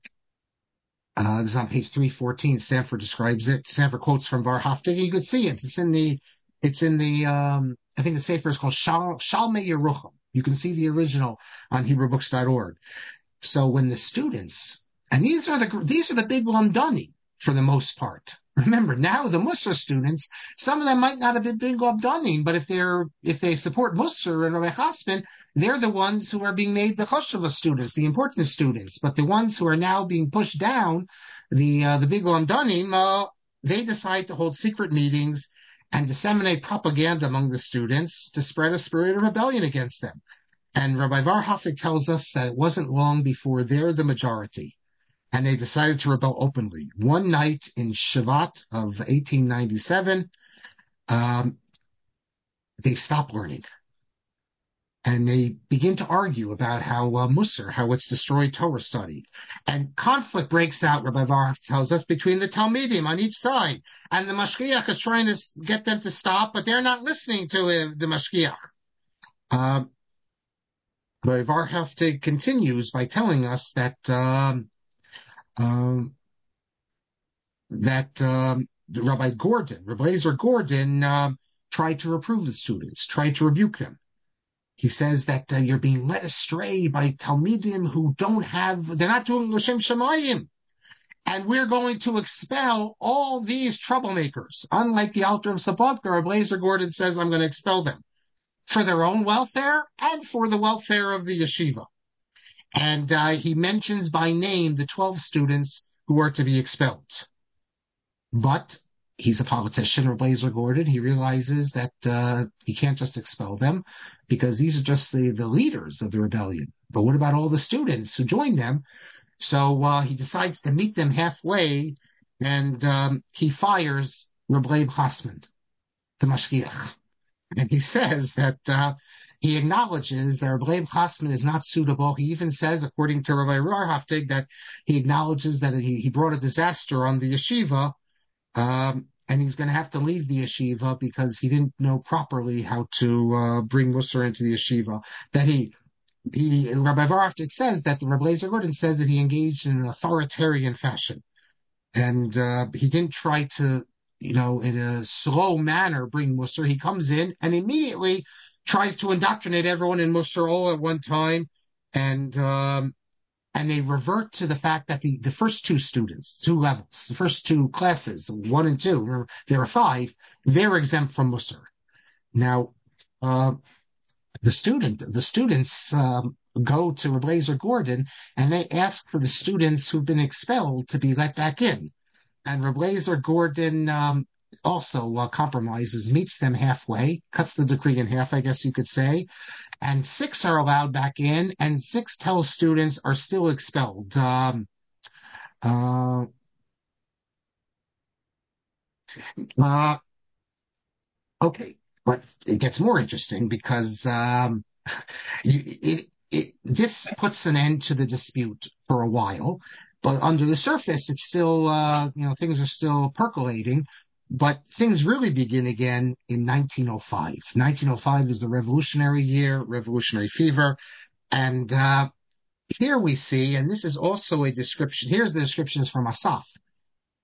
Uh, this is on page three fourteen. Stanford describes it. Stanford quotes from Varhaftig. You could see it. It's in the, it's in the, um, I think the Sefer is called Shal, Shalmei Yerucham. You can see the original on Hebrew Books dot org. So when the students, and these are the these are the big Lamdani for the most part. Remember, now the Musar students, some of them might not have been big Lamdanim, but if they're if they support Musar and Rabbi Chasman, they're the ones who are being made the Chosheva students, the important students. But the ones who are now being pushed down, the uh, the big Lamdanim, uh, they decide to hold secret meetings and disseminate propaganda among the students to spread a spirit of rebellion against them. And Rabbi Varhafig tells us that it wasn't long before they're the majority, and they decided to rebel openly. One night in Shavat of eighteen ninety-seven, um, they stop learning, and they begin to argue about how uh, Musar, how it's destroyed Torah study. And conflict breaks out, Rabbi Varhaftig tells us, between the Talmidim on each side. And the Mashgiach is trying to get them to stop, but they're not listening to uh, the Mashgiach. Um, But Varhaftig continues by telling us that um, um, that um, Rabbi Gordon, Rabbi Eliezer Gordon, um, tried to reprove the students, tried to rebuke them. He says that uh, you're being led astray by Talmidim who don't have, they're not doing L'Shem Shemayim. And we're going to expel all these troublemakers. Unlike the Alter of Sabatka, Rabbi Eliezer Gordon says, I'm going to expel them for their own welfare and for the welfare of the yeshiva. And uh, he mentions by name the twelve students who are to be expelled. But he's a politician, or Blazer Gordon. He realizes that uh, he can't just expel them because these are just the, the leaders of the rebellion. But what about all the students who joined them? So uh, he decides to meet them halfway, and um, he fires Rabbi Chasman, the Mashgiach. And he says that uh, he acknowledges that Rabbi Chasman is not suitable. He even says, according to Rabbi Varhaftig, that he acknowledges that he, he brought a disaster on the yeshiva, um, and he's going to have to leave the yeshiva because he didn't know properly how to uh, bring Musar into the yeshiva. That he, he Rabbi Varhaftig says that the Rabbi Eliezer Gordon says that he engaged in an authoritarian fashion, and uh, he didn't try to, you know, in a slow manner bring Musar. He comes in and immediately tries to indoctrinate everyone in Musar all at one time, and um, and they revert to the fact that the, the first two students, two levels, the first two classes, one and two, remember, there are five, they're exempt from Musar. Now, uh, the student, the students um, go to Rabbi Eliezer Gordon and they ask for the students who've been expelled to be let back in. And Rabbi Eliezer Gordon um, also uh, compromises, meets them halfway, cuts the decree in half, I guess you could say, and six are allowed back in, and six Tel students are still expelled. Um, uh, uh, okay, but it gets more interesting because um, you, it, it, this puts an end to the dispute for a while, but under the surface, it's still, uh, you know, things are still percolating. But things really begin again in nineteen oh five. nineteen oh five is the revolutionary year, revolutionary fever. And uh, here we see, and this is also a description, here's the descriptions from Asaf,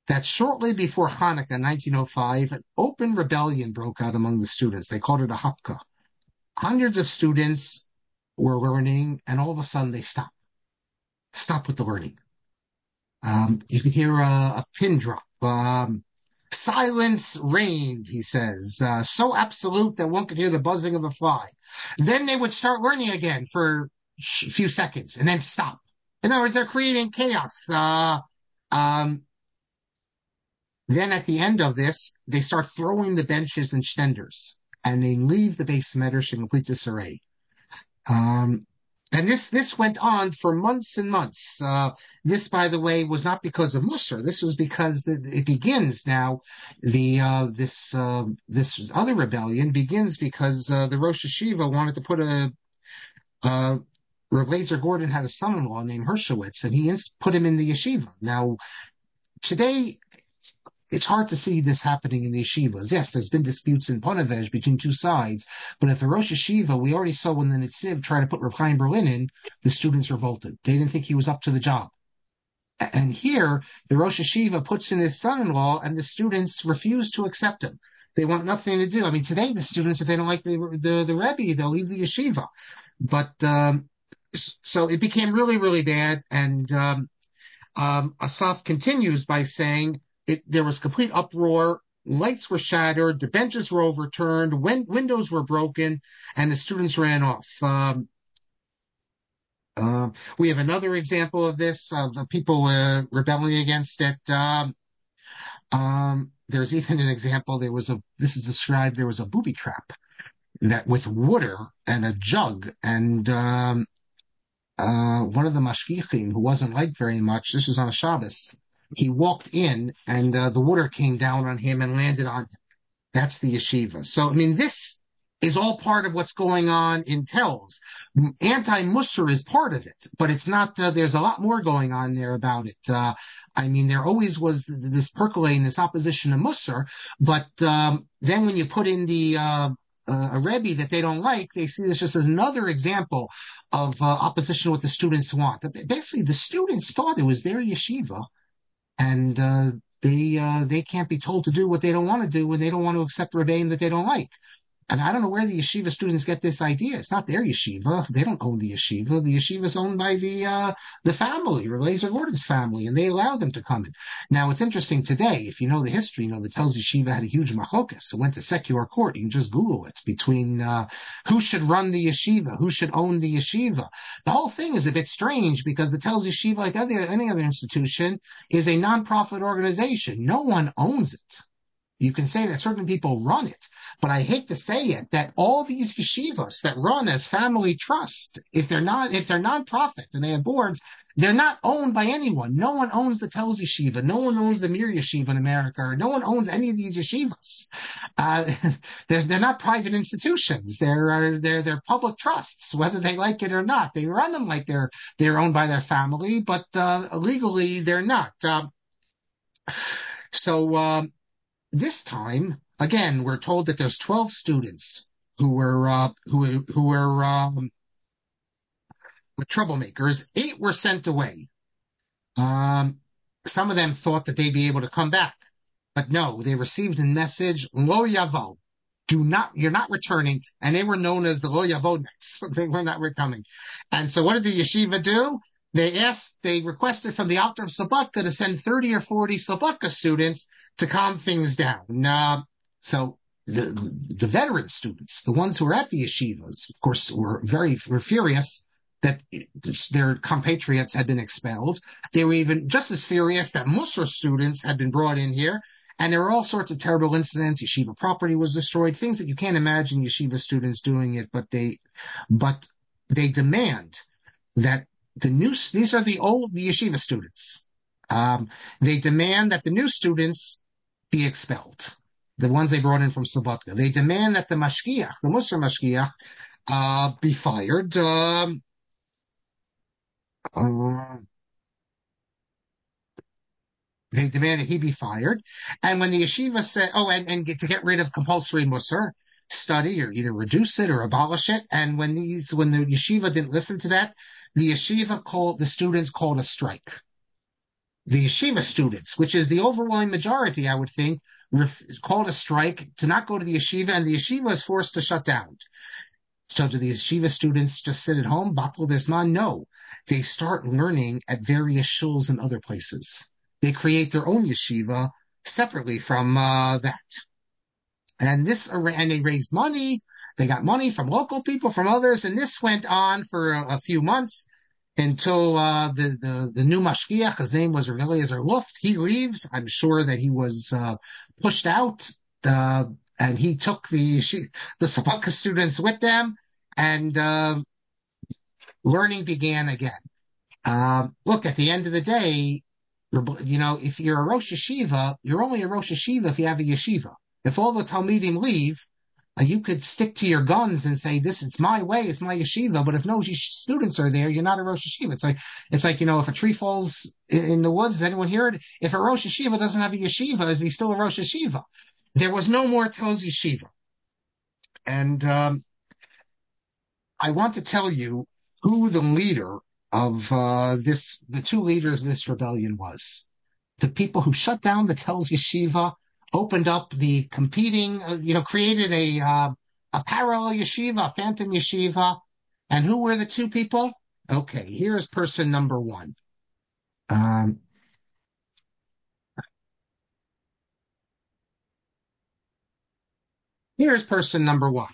that shortly before Hanukkah, nineteen oh five, an open rebellion broke out among the students. They called it a hapka. Hundreds of students were learning, and all of a sudden they stopped. Stop with the learning. Um, you could hear a, a pin drop. Um, silence reigned, he says, uh, so absolute that one could hear the buzzing of a fly. Then they would start learning again for a few seconds and then stop. In other words, they're creating chaos. Uh, um, then at the end of this, they start throwing the benches and stenders, and they leave the base medrash in complete disarray. Um, and this this went on for months and months. Uh, this, by the way, was not because of Musar. This was because the, it begins now. The uh, this uh, this other rebellion begins because uh, the Rosh Hashiva wanted to put a. Uh, Rav Lazer Gordon had a son-in-law named Hershowitz, and he put him in the yeshiva. Now, today, it's hard to see this happening in the yeshivas. Yes, there's been disputes in Ponevezh between two sides, but at the Rosh Hashiva, we already saw when the Nitziv tried to put Reb Chaim Berlin in, the students revolted. They didn't think he was up to the job. And here, the Rosh Hashiva puts in his son-in-law, and the students refuse to accept him. They want nothing to do. I mean, today, the students, if they don't like the the, the Rebbe, they'll leave the yeshiva. But um, so it became really, really bad. And um, um, Asaf continues by saying, It, there was complete uproar. Lights were shattered. The benches were overturned. Win- windows were broken, and the students ran off. Um, uh, we have another example of this, of uh, people uh, rebelling against it. Um, um, there's even an example. There was a. This is described. There was a booby trap that with water and a jug, and um, uh, one of the mashgichim who wasn't liked very much. This was on a Shabbos. He walked in, and uh, the water came down on him and landed on him. That's the yeshiva. So, I mean, this is all part of what's going on in Telz. Anti-Musar is part of it, but it's not, uh, there's a lot more going on there about it. Uh, I mean, there always was this percolating, this opposition to Musar, but um, then when you put in the uh, uh, a Rebbe that they don't like, they see this just as another example of uh, opposition to what the students want. Basically, the students thought it was their yeshiva, and uh, they uh, they can't be told to do what they don't want to do when they don't want to accept rebbeim that they don't like. And I don't know where the yeshiva students get this idea. It's not their yeshiva. They don't own the yeshiva. The yeshiva is owned by the uh, the family, Rav Lazer Gordon's family, and they allow them to come in. Now, it's interesting today, if you know the history, you know, the Telz Yeshiva had a huge machokas. It went to secular court. You can just Google it, between uh, who should run the yeshiva, who should own the yeshiva. The whole thing is a bit strange because the Telz Yeshiva, like any, any other institution, is a nonprofit organization. No one owns it. You can say that certain people run it, but I hate to say it, that all these yeshivas that run as family trust, if they're not, if they're nonprofit and they have boards, they're not owned by anyone. No one owns the Telz Yeshiva. No one owns the Mir Yeshiva in America. Or no one owns any of these yeshivas. Uh, they're, they're not private institutions. They're, they're, they're public trusts, whether they like it or not. They run them like they're, they're owned by their family, but uh, legally they're not. Uh, so, um, This time, again, we're told that there's twelve students who were uh, who who were um, troublemakers. Eight were sent away. Um, some of them thought that they'd be able to come back, but no, they received a message: "Lo yavo, do not, you're not returning." And they were known as the Lo Yavodniks. They were not returning. And so, what did the yeshiva do? They asked, they requested from the Alter of Slobodka to send thirty or forty Slobodka students to calm things down. Uh, so the, the veteran students, the ones who were at the yeshivas, of course, were very were furious that their compatriots had been expelled. They were even just as furious that Musar students had been brought in here. And there were all sorts of terrible incidents. Yeshiva property was destroyed, things that you can't imagine yeshiva students doing it, but they, but they demand that the new, these are the old yeshiva students. Um, they demand that the new students be expelled, the ones they brought in from Slobodka. They demand that the mashgiach, the Musar mashgiach, uh, be fired. Um, uh, they demanded he be fired. And when the yeshiva said, oh, and, and get, to get rid of compulsory Musar study, or either reduce it or abolish it. And when these, when the yeshiva didn't listen to that, the yeshiva called, the students called a strike. the yeshiva students, which is the overwhelming majority, I would think, ref- called a strike to not go to the yeshiva, and the yeshiva is forced to shut down. So do the yeshiva students just sit at home, batel desman? No. They start learning at various shuls and other places. They create their own yeshiva separately from uh, that. And this, and they raised money. They got money from local people, from others, and this went on for a, a few months until uh, the, the the new mashgiach, his name was Rav Eliezer Luft. He leaves. I'm sure that he was uh, pushed out, uh, and he took the the Sabaka students with them, and uh, learning began again. Uh, look, at the end of the day, you know, if you're a Rosh Yeshiva, you're only a Rosh Yeshiva if you have a yeshiva. If all the Talmidim leave, uh, you could stick to your guns and say, "This, it's my way, it's my yeshiva." But if no students are there, you're not a Rosh Yeshiva. It's like, it's like, you know, if a tree falls in, in the woods, does anyone hear it? If a Rosh Yeshiva doesn't have a yeshiva, is he still a Rosh Yeshiva? There was no more Telz Yeshiva. And um, I want to tell you who the leader of uh, this, the two leaders of this rebellion was. The people who shut down the Telz Yeshiva, opened up the competing, uh, you know, created a uh, a parallel yeshiva, a phantom yeshiva. And who were the two people? Okay, here's person number one. Um, here's person number one.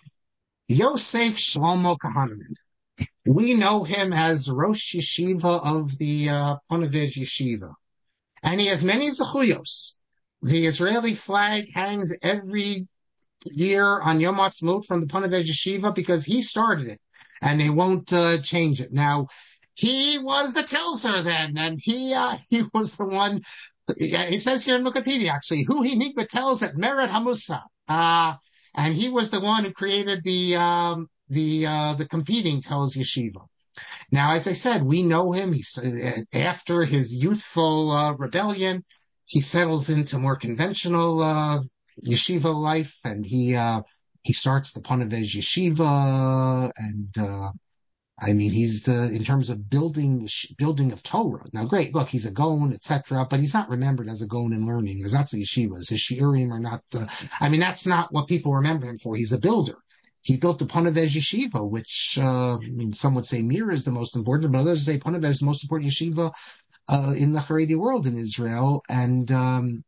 Yosef Shlomo Kahaneman. We know him as Rosh Yeshiva of the uh, Ponevezh Yeshiva. And he has many zechuyos. The Israeli flag hangs every year on Yom Ha'atzmaut from the Ponevezh Yeshiva because he started it, and they won't uh, change it. Now, he was the Tilzer then, and he uh, he was the one. It says here in Wikipedia actually, who he nigba tells at Mered Hamusa, uh, and he was the one who created the um, the uh, the competing Telz Yeshiva. Now, as I said, we know him. He's after his youthful uh, rebellion, he settles into more conventional uh, yeshiva life, and he uh, he starts the Ponevezh Yeshiva, and uh, I mean, he's uh, in terms of building building of Torah. Now, great, look, he's a Gaon, et cetera, but he's not remembered as a Gaon in learning. There's lots of yeshivas. His shiurim are not. Uh, I mean, that's not what people remember him for. He's a builder. He built the Ponevezh Yeshiva, which uh, I mean, some would say Mir is the most important, but others say Ponevezh is the most important yeshiva uh, in the Haredi world in Israel, and um,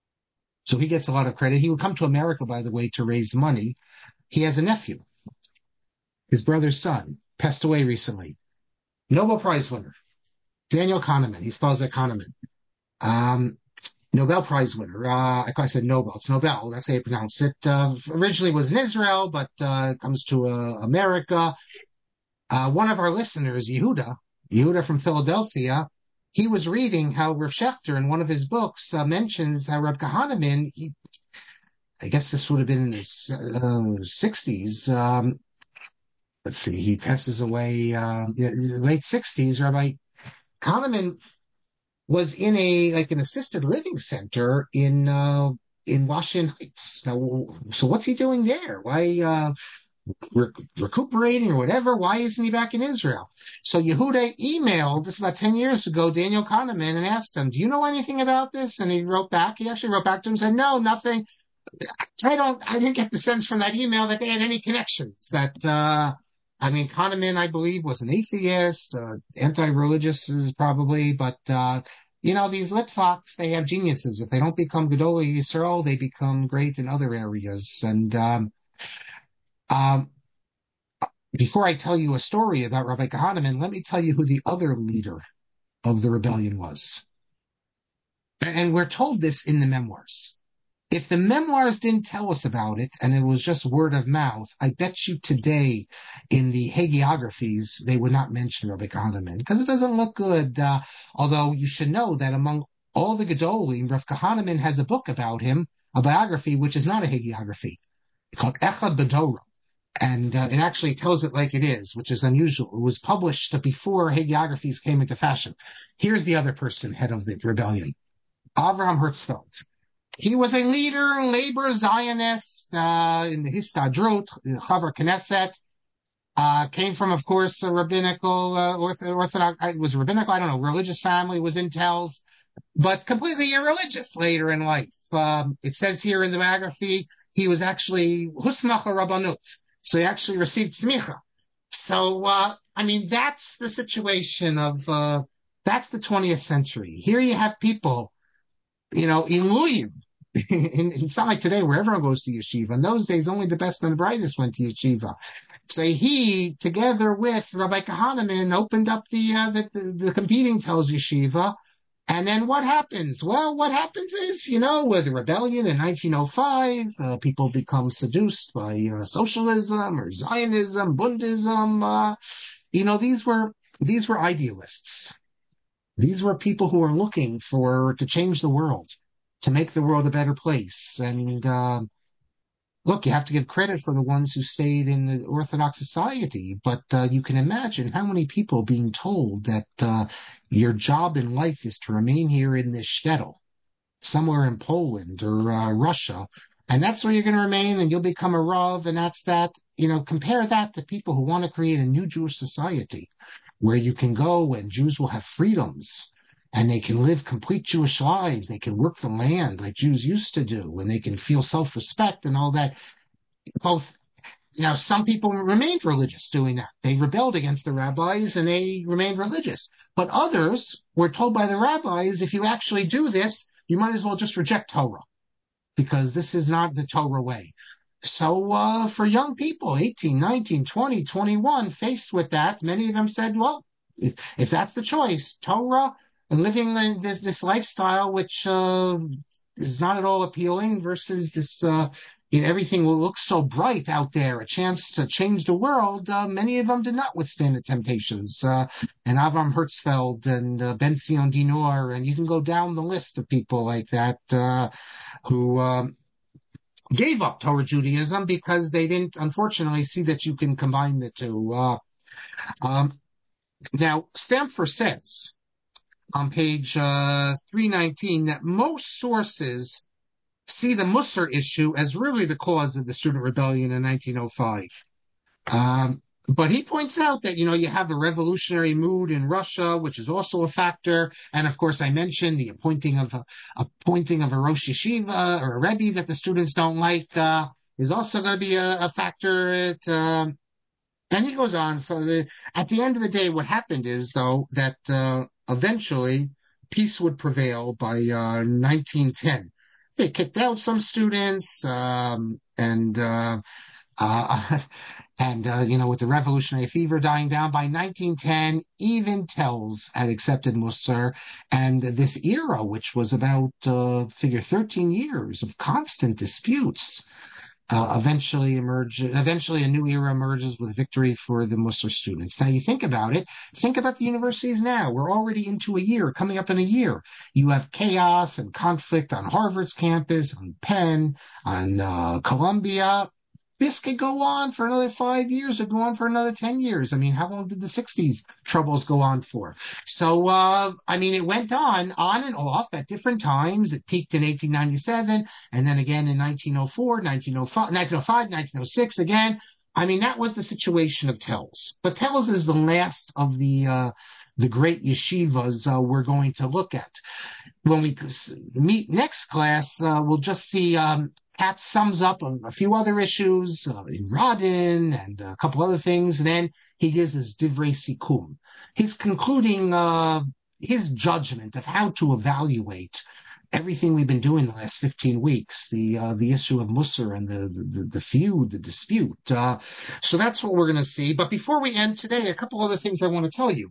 so he gets a lot of credit. He would come to America, by the way, to raise money. He has a nephew, his brother's son, passed away recently. Nobel Prize winner, Daniel Kahneman. He spells it Kahneman. Um, Nobel Prize winner. Uh, I said Nobel. It's Nobel. That's how you pronounce it. Uh, originally was in Israel, but uh, comes to uh, America. Uh, one of our listeners, Yehuda, Yehuda from Philadelphia, he was reading how Rav Schechter in one of his books uh, mentions how Reb Kahneman, he, I guess this would have been in his uh, sixties. Um, let's see, he passes away uh, late sixties. Rabbi Kahneman was in a like an assisted living center in uh, in Washington Heights. Now, so what's he doing there? Why uh, rec- recuperating or whatever? Why isn't he back in Israel? So Yehuda emailed this about ten years ago Daniel Kahneman and asked him, "Do you know anything about this?" And he wrote back. He actually wrote back to him and said, "No, nothing. I don't. I didn't get the sense from that email that they had any connections. That uh, I mean, Kahneman, I believe, was an atheist, uh, anti-religious is probably, but uh, you know, these Litvaks, they have geniuses. If they don't become Gedolei Yisrael, they become great in other areas. And um, um, before I tell you a story about Rabbi Kahneman, let me tell you who the other leader of the rebellion was. And we're told this in the memoirs. If the memoirs didn't tell us about it and it was just word of mouth, I bet you today in the hagiographies, they would not mention Rabbi Kahneman because it doesn't look good. Uh, although you should know that among all the Gedolim, Rav Kahneman has a book about him, a biography, which is not a hagiography, called Echad Bedoro. And uh, it actually tells it like it is, which is unusual. It was published before hagiographies came into fashion. Here's the other person, head of the rebellion, Avraham Herzfeld. He was a leader, labor Zionist uh, in the Histadrut, Chavar Knesset. Uh, came from, of course, a rabbinical, uh, orthodox, it was rabbinical, I don't know, religious family, was in Telz. but completely irreligious later in life. Um, it says here in the biography, he was actually husmacha rabbanut. So he actually received smicha. So, uh, I mean, that's the situation of, uh, that's the twentieth century. Here you have people, you know, iluyim. It's not like today where everyone goes to yeshiva. In those days, only the best and the brightest went to yeshiva. So he, together with Rabbi Kahaneman, opened up the, uh, the, the, the competing Telz yeshiva. And then what happens? Well, what happens is, you know, with the rebellion in nineteen oh five, uh, people become seduced by uh, socialism or Zionism, Bundism. Uh, you know, these were these were idealists. These were people who were looking for to change the world, to make the world a better place. And uh, look, you have to give credit for the ones who stayed in the Orthodox society, but uh, you can imagine how many people being told that uh, your job in life is to remain here in this shtetl, somewhere in Poland or uh, Russia, and that's where you're going to remain, and you'll become a Rav, and that's that. You know, compare that to people who want to create a new Jewish society where you can go and Jews will have freedoms. And they can live complete Jewish lives. They can work the land like Jews used to do, and they can feel self-respect and all that. Both, now, some people remained religious doing that. They rebelled against the rabbis and they remained religious. But others were told by the rabbis, if you actually do this, you might as well just reject Torah because this is not the Torah way. So uh, for young people, eighteen, nineteen, twenty, twenty-one, faced with that, many of them said, well, if, if that's the choice, Torah and living this, this lifestyle, which uh, is not at all appealing versus this, uh, you know, everything will look so bright out there, a chance to change the world. Uh, many of them did not withstand the temptations. Uh, and Avram Hertzfeld and uh, Ben Zion Dinor, and you can go down the list of people like that uh, who um, gave up Torah Judaism because they didn't, unfortunately, see that you can combine the two. Uh, um, now, Stamfer says on page uh, three nineteen that most sources see the Musar issue as really the cause of the student rebellion in nineteen oh five. Um, but he points out that, you know, you have the revolutionary mood in Russia, which is also a factor. And of course, I mentioned the appointing of a, appointing of a Rosh Yeshiva or a Rebbe that the students don't like uh, is also going to be a, a factor. It, um, and he goes on. So the, at the end of the day, what happened is, though, that uh, eventually peace would prevail by uh, nineteen ten. They kicked out some students, um, and uh, uh, and uh, you know, with the revolutionary fever dying down by nineteen ten, even Telz had accepted Musar, and this era, which was about uh, figure thirteen years of constant disputes, uh, eventually emerge. Eventually, a new era emerges with victory for the Musar students. Now, you think about it. Think about the universities now. We're already into a year, coming up in a year. You have chaos and conflict on Harvard's campus, on Penn, on uh, Columbia. This could go on for another five years or go on for another ten years. I mean, how long did the sixties troubles go on for? So, uh, I mean, it went on, on and off at different times. It peaked in eighteen ninety-seven and then again in nineteen oh four, nineteen oh five, nineteen oh five, nineteen oh six again. I mean, that was the situation of Telz. But Telz is the last of the, uh, the great yeshivas uh, we're going to look at. When we meet next class, uh, we'll just see um, Pat sums up a, a few other issues uh, in Radin and a couple other things, and then he gives his divrei sikum, his concluding, uh, his judgment of how to evaluate everything we've been doing the last fifteen weeks, the uh, the issue of Musar and the, the, the feud, the dispute. Uh, so that's what we're going to see. But before we end today, a couple other things I want to tell you.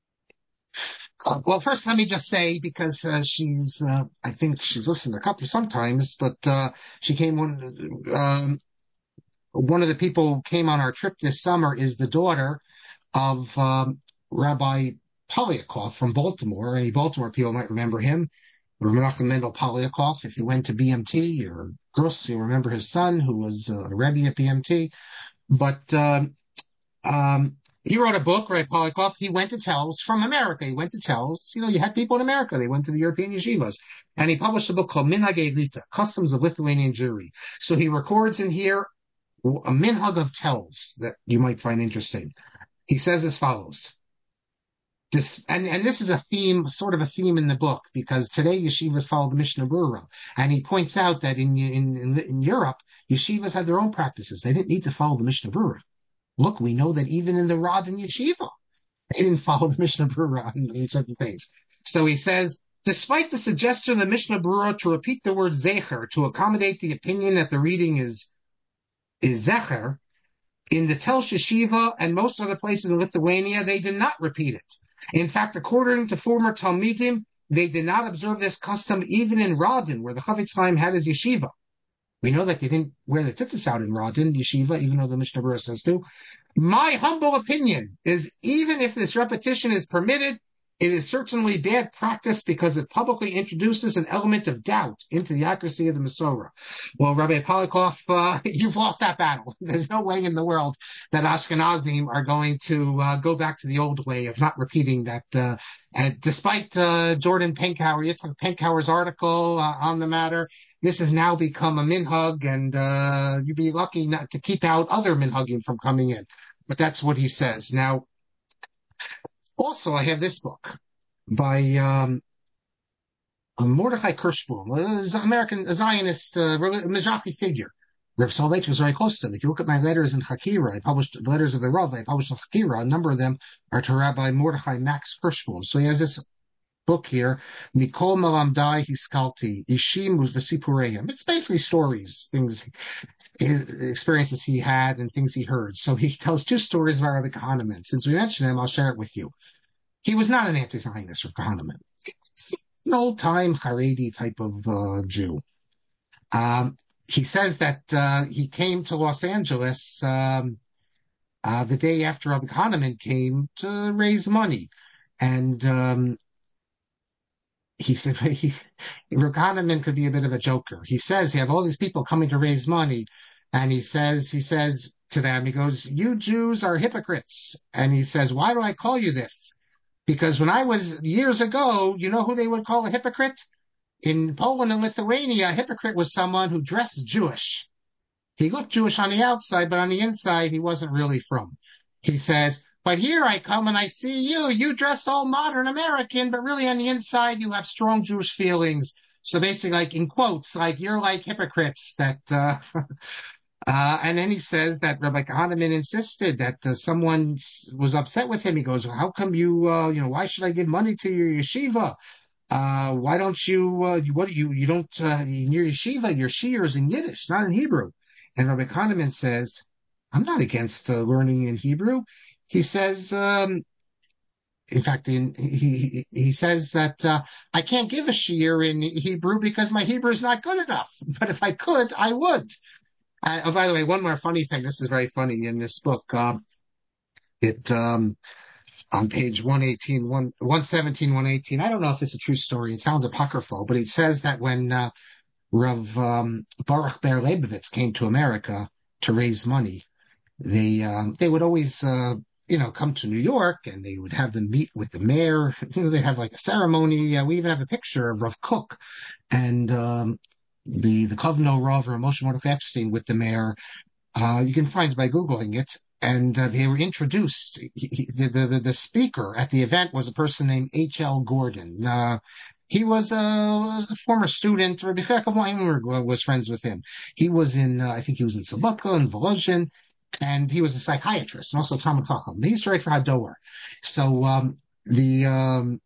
Uh, well, first, let me just say, because uh, she's, uh, I think she's listened a couple sometimes, but uh, she came one, um, one of the people who came on our trip this summer is the daughter of um, Rabbi Polyakov from Baltimore. Any Baltimore people might remember him, Menachem Mendel Polyakov. If you went to B M T or Grus, you'll remember his son, who was uh, a Rebbe at B M T. But um, um, he wrote a book, right, Polyakov. He went to Telz from America. He went to Telz. You know, you had people in America. They went to the European yeshivas. And he published a book called Minhagei Lita, Customs of Lithuanian Jewry. So he records in here a minhag of Telz that you might find interesting. He says as follows. This, and, and this is a theme, sort of a theme in the book, because today yeshivas follow the Mishnah Berurah. And he points out that in, in, in, in Europe, yeshivas had their own practices. They didn't need to follow the Mishnah Berurah. Look, we know that even in the Radin Yeshiva, they didn't follow the Mishnah Berurah on, on certain things. So he says, despite the suggestion of the Mishnah Berurah to repeat the word zecher to accommodate the opinion that the reading is, is zecher, in the Tel Yeshiva and most other places in Lithuania, they did not repeat it. In fact, according to former Talmidim, they did not observe this custom even in Radin, where the Chafetz Chaim had his yeshiva. We know that they didn't wear the tzitzis out in Radin yeshiva, even though the Mishnah Berurah says to. My humble opinion is, even if this repetition is permitted, it is certainly bad practice because it publicly introduces an element of doubt into the accuracy of the Masorah. Well, Rabbi Polikov, uh, you've lost that battle. There's no way in the world that Ashkenazim are going to uh, go back to the old way of not repeating that. Uh, and despite uh, Jordan Penkower, Yitzhak Penkower's article uh, on the matter, this has now become a minhag, and uh, you'd be lucky not to keep out other minhagim from coming in. But that's what he says. Now, also, I have this book by um, Mordechai Kirschbaum, an American a Zionist, uh, Mizrahi figure. Rav Soloveitchik was very close to him. If you look at my letters in Hakira, I published the letters of the Rav, I published in Hakira. A number of them are to Rabbi Mordechai Max Kirschbaum. So he has this book here, Mikol Malamdai Hiskalti, Ishim V'Sipureim. It's basically stories, things, experiences he had and things he heard. So he tells two stories about Rabbi Kahneman. Since we mentioned him, I'll share it with you. He was not an anti-Zionist, Rabbi Kahneman. He's an old-time Haredi type of uh, Jew. Um, he says that uh, he came to Los Angeles um, uh, the day after Rabbi Kahneman came to raise money. And um, he said, he, Rabbi Kahneman could be a bit of a joker. He says, you have all these people coming to raise money. And he says, he says to them, he goes, you Jews are hypocrites. And he says, why do I call you this? Because when I was years ago, you know who they would call a hypocrite? In Poland and Lithuania, a hypocrite was someone who dressed Jewish. He looked Jewish on the outside, but on the inside, he wasn't really from. He says, but here I come and I see you. You dressed all modern American, but really on the inside, you have strong Jewish feelings. So basically, like in quotes, like you're like hypocrites that, uh, uh, and then he says that Rabbi Kahneman insisted that uh, someone was upset with him. He goes, well, how come you, uh, you know, why should I give money to your yeshiva? Uh, why don't you, uh, you, what, you, you don't, uh, in your yeshiva, your shiur is in Yiddish, not in Hebrew. And Rabbi Kahneman says, I'm not against uh, learning in Hebrew. He says, um, in fact, in, he, he says that, uh, I can't give a shiur in Hebrew because my Hebrew is not good enough. But if I could, I would. Uh, oh, by the way, one more funny thing. This is very funny in this book. Uh, it, um, on page one eighteen, one seventeen, one eighteen. I don't know if it's a true story. It sounds apocryphal, but it says that when uh, Rav um, Baruch Ber Leibovitz came to America to raise money, they um, they would always uh, you know come to New York and they would have them meet with the mayor. You know, they have like a ceremony. Uh, we even have a picture of Rav Kook and um, the the Kovno Rav or Moshe Mordechai Epstein with the mayor. Uh, you can find by Googling it. And uh, they were introduced. He, he, the, the, the speaker at the event was a person named H L Gordon. Uh, he was a, a former student. Rabbi Yaakov Weinberg was friends with him. He was in, uh, I think he was in Sabatka and Volozhin, and he was a psychiatrist and also Talmid Chacham. He used to write for Hador. So um, the, um,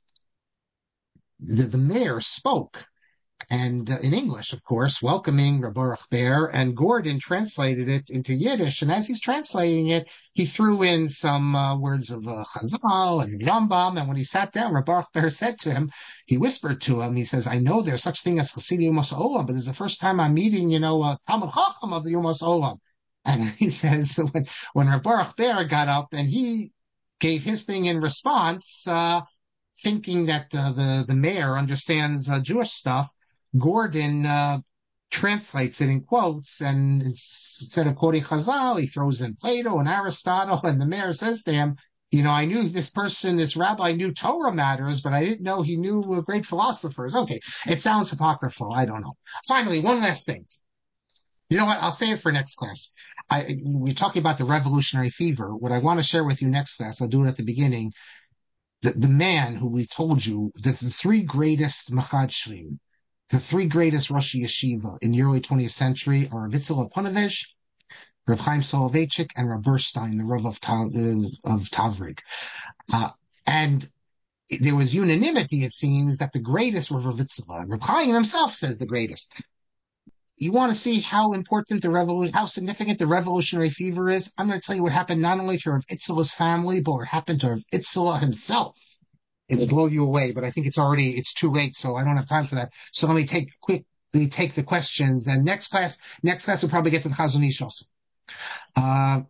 the the mayor spoke. And uh, in English, of course, welcoming Baruch Ber, and Gordon translated it into Yiddish. And as he's translating it, he threw in some uh, words of uh, Chazal and Rambam. And when he sat down, Baruch Ber said to him, he whispered to him, he says, I know there's such thing as Chassidim Yomos Olam, but this is the first time I'm meeting, you know, a Talmid Chacham of the Yomos Olam. And he says, when, when Baruch Ber got up and he gave his thing in response, uh, thinking that uh, the, the mayor understands uh, Jewish stuff, Gordon uh, translates it in quotes, and instead of quoting Chazal, he throws in Plato and Aristotle, and the mayor says to him, you know, I knew this person, this rabbi knew Torah matters, but I didn't know he knew uh, great philosophers. Okay, it sounds apocryphal. I don't know. Finally, one last thing. You know what? I'll say it for next class. I, we're talking about the revolutionary fever. What I want to share with you next class, I'll do it at the beginning, the, the man who we told you that the three greatest Machadshrim, the three greatest Rosh Yeshiva in the early twentieth century are Rav Itzel Aponovich, Rav Chaim Soloveitchik, and Rav Burstein, the Rav of, Ta, of Tavrig. Uh, and there was unanimity, it seems, that the greatest were Rav Itzel. Rav Chaim himself says the greatest. You want to see how important the revolution, how significant the revolutionary fever is? I'm going to tell you what happened not only to Rav Itzela's family, but what happened to Rav Itzela himself. It will blow you away, but I think it's already, it's too late, so I don't have time for that. So let me take quickly take the questions. And next class, next class we'll probably get to the Chazon Ish also. Uh,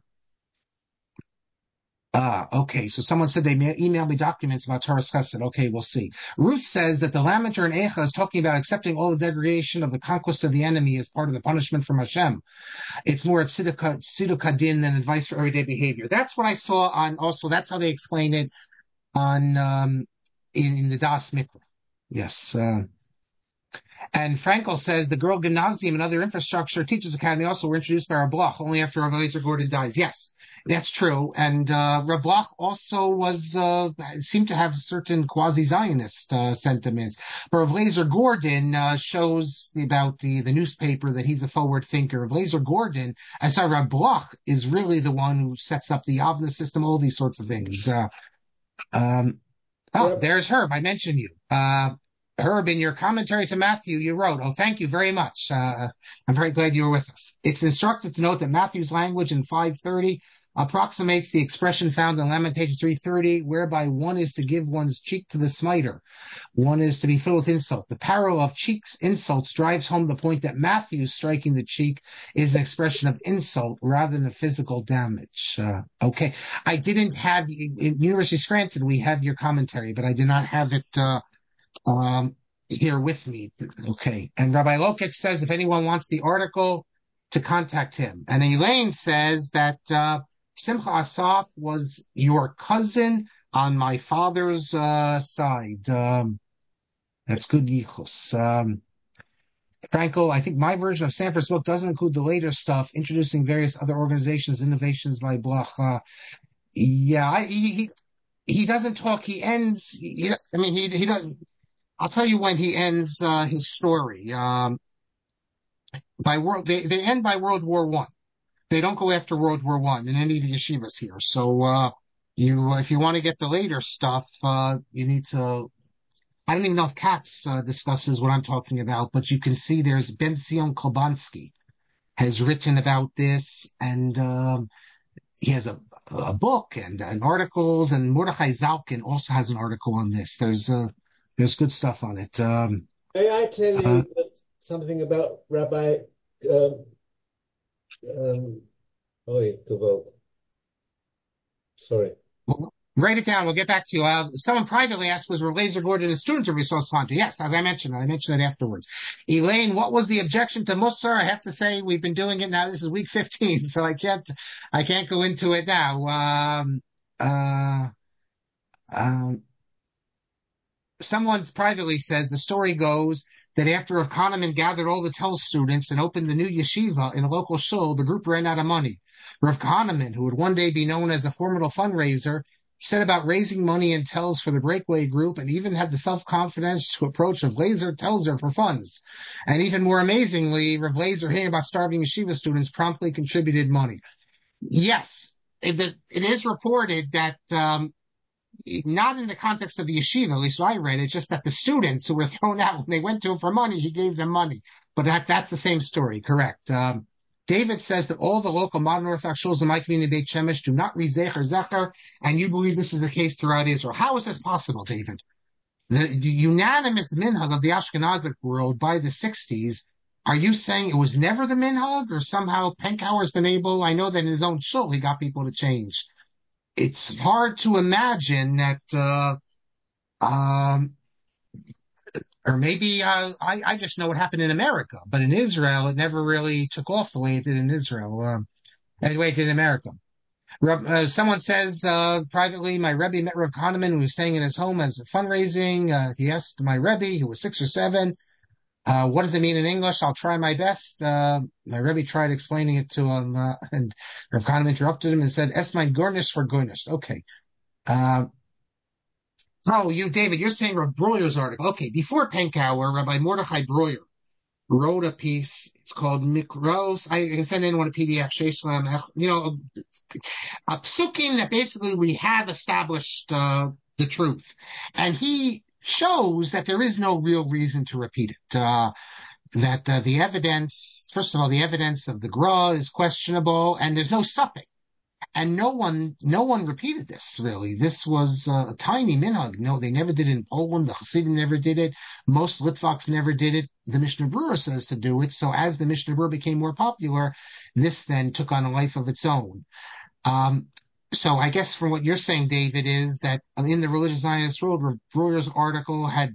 Ah, okay. So someone said they emailed me documents about Torah's Chesed. Okay, we'll see. Ruth says that the Lamenter in Eicha is talking about accepting all the degradation of the conquest of the enemy as part of the punishment from Hashem. It's more at Tziduk Din than advice for everyday behavior. That's what I saw on, also, that's how they explain it on, um, in, in the Das Mikra. Yes. Uh, And Frankel says the Girl Gymnasium and other infrastructure teachers academy also were introduced by Rav Bloch only after Rav Eliezer Gordon dies. Yes, that's true. And uh, Rav Bloch also was uh, seemed to have certain quasi-Zionist uh, sentiments. But Rav Eliezer Gordon uh, shows about the, the newspaper that he's a forward thinker. Rav Eliezer Gordon, I saw Rav Bloch is really the one who sets up the Avna system, all these sorts of things. Uh, um, oh, yep. There's Herb. I mentioned you. Uh, Herb, in your commentary to Matthew, you wrote, oh, thank you very much. Uh, I'm very glad you were with us. It's instructive to note that Matthew's language in five thirty approximates the expression found in Lamentation three thirty, whereby one is to give one's cheek to the smiter. One is to be filled with insult. The parallel of cheeks insults drives home the point that Matthew striking the cheek is an expression of insult rather than a physical damage. Uh, okay. I didn't have, in University of Scranton, we have your commentary, but I did not have it, uh, Um, here with me. Okay. And Rabbi Lokich says if anyone wants the article, to contact him. And Elaine says that uh, Simcha Asaf was your cousin on my father's uh, side. Um, that's good yichus. Um, Frankel, I think my version of Sanford's book doesn't include the later stuff, introducing various other organizations, innovations by Bloch. Uh, yeah, I, he, he he doesn't talk. He ends. He, I mean, he he doesn't. I'll tell you when he ends uh, his story. Um, by world, they, they end by World War One. They don't go after World War One in any of the yeshivas here. So uh, you, if you want to get the later stuff, uh, you need to. I don't even know if Katz uh, discusses what I'm talking about, but you can see there's Ben Zion Kolbansky has written about this, and um, he has a, a book and, and articles, and Mordechai Zalkin also has an article on this. There's uh, there's good stuff on it. Um, May I tell you uh, something about Rabbi um, um, oh, Gavot. Sorry. Well, write it down. We'll get back to you. Uh, someone privately asked, was Eliezer Gordon a student of Resource Hunter? Yes, as I mentioned, I mentioned it afterwards. Elaine, what was the objection to Musar? I have to say we've been doing it now. This is week fifteen, so I can't, I can't go into it now. Um, uh, um, someone privately says the story goes that after Rav Kahneman gathered all the Tel students and opened the new yeshiva in a local shul, the group ran out of money. Rav Kahneman, who would one day be known as a formidable fundraiser, set about raising money in Tells for the breakaway group and even had the self-confidence to approach Rav Lazer Telzer for funds. And even more amazingly, Rav Lazer, hearing about starving yeshiva students, promptly contributed money. Yes, it, it is reported that um, not in the context of the yeshiva, at least I read it, just that the students who were thrown out, when they went to him for money, he gave them money. But that, that's the same story, correct. Um, David says that all the local modern Orthodox schools in my community, Beit Shemesh, do not read Zecher Zecher, and you believe this is the case throughout Israel. How is this possible, David? The, the unanimous minhag of the Ashkenazic world by the sixties, are you saying it was never the minhag, or somehow Penkhauer's been able, I know that in his own shul, he got people to change. It's hard to imagine that, uh, um, or maybe uh, I, I just know what happened in America, but in Israel, it never really took off the way it did in Israel, uh, anyway, it did in America. Uh, someone says uh, privately, my Rebbe met Rav Kahneman, who was staying in his home as fundraising. Uh, he asked my Rebbe, who was six or seven, uh, what does it mean in English? I'll try my best. Uh, my Rebbe tried explaining it to him, uh, and Rav Kahneman interrupted him and said, Es mein Gornish for Gornish. Okay. Uh, Oh, you, David, you're saying Rabbi Breuer's article. Okay, before Penkower, Rabbi Mordechai Breuer wrote a piece. It's called Mikros. I can send anyone a P D F. Sheslam, you know, a, a psukim that basically we have established uh, the truth, and he shows that there is no real reason to repeat it. Uh, that uh, the evidence, first of all, the evidence of the Gra is questionable, and there's no suffix. And no one, no one repeated this really. This was uh, a tiny minhag. No, they never did it in Poland. The Hasidim never did it. Most Litvaks never did it. The Mishnah Berurah says to do it. So as the Mishnah Berurah became more popular, this then took on a life of its own. Um, so I guess from what you're saying, David, is that in the Religious Zionist world, Breuer's article had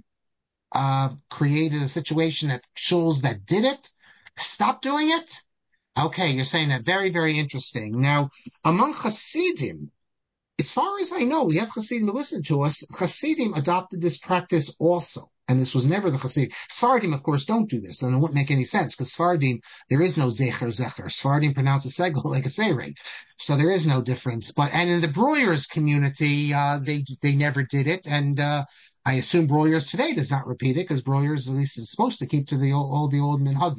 uh, created a situation that shuls that did it stop doing it. Okay, you're saying that. Very, very interesting. Now, among Hasidim, as far as I know, we have Hasidim who listen to us. Hasidim adopted this practice also, and this was never the Hasidim. Sfardim, of course, don't do this, and it wouldn't make any sense, because Sfardim, there is no Zecher Zecher. Sfardim pronounce a segel like a Seirei, so there is no difference. But, and in the Breuer's community, uh, they they never did it, and uh, I assume Breuer's today does not repeat it, because Breuer's at least is supposed to keep to the old, all the old minhag.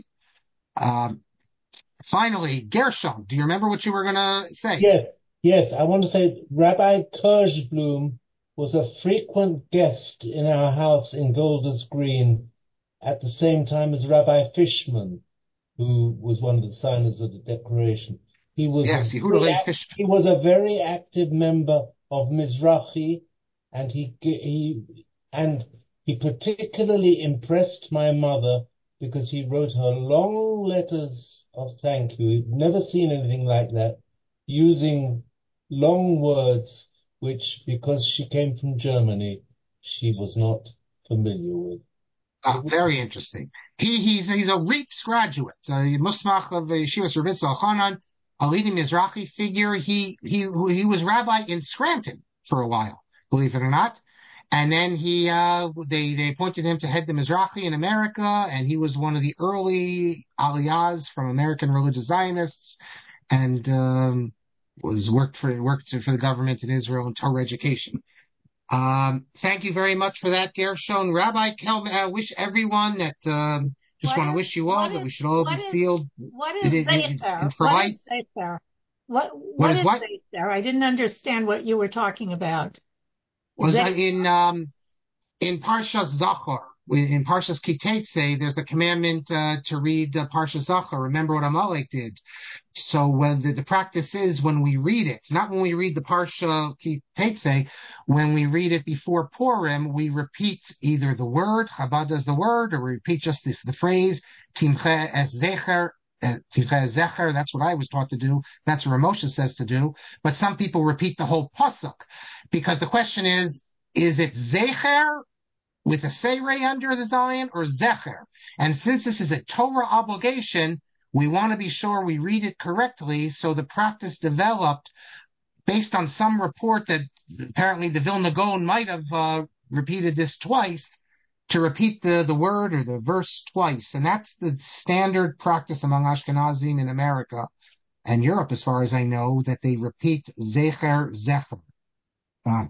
Um, Finally, Gershon, do you remember what you were going to say? Yes, yes. I want to say Rabbi Kirschblum was a frequent guest in our house in Golders Green at the same time as Rabbi Fishman, who was one of the signers of the Declaration. He was Yes, a Yehuda very Leib act- Fishman. he was a very active member of Mizrahi, and he he and he particularly impressed my mother because he wrote her long letters of thank you. We've never seen anything like that, using long words, which, because she came from Germany, she was not familiar with. Ah, very interesting. He, he he's a RITS graduate, uh, Musmach of Yeshivas Rebitz Elchanan, a leading Mizrahi figure. He he he was rabbi in Scranton for a while, believe it or not. And then he uh, they they appointed him to head the Mizrahi in America, and he was one of the early aliyahs from American religious Zionists, and um, was worked for worked for the government in Israel in Torah education. Um, thank you very much for that, Gershon. Rabbi Kelman, I wish everyone that, um, just What want to is wish you all what that is we should all be what is sealed what in, is in, in, Sefer? for What life. is Sefer? What What what is is what? Sefer? I didn't understand what you were talking about. Was Ze- in, um, in Parshas Zachor, in Parshas Kitetse, there's a commandment, uh, to read uh, Parshas Zachor. Remember what Amalek did. So when the, the practice is when we read it, not when we read the Parsha Kitetse, when we read it before Purim, we repeat either the word, Chabad does the word, or we repeat just this, the phrase, Timche es Zecher, uh, Timche es Zecher, that's what I was taught to do. That's what Ramosha says to do. But some people repeat the whole pasuk, because the question is, is it Zecher with a Seirei under the Zion or Zecher? And since this is a Torah obligation, we want to be sure we read it correctly. So the practice developed based on some report that apparently the Vilna Gaon might have uh, repeated this twice, to repeat the, the word or the verse twice. And that's the standard practice among Ashkenazim in America and Europe, as far as I know, that they repeat Zecher, Zecher. Uh,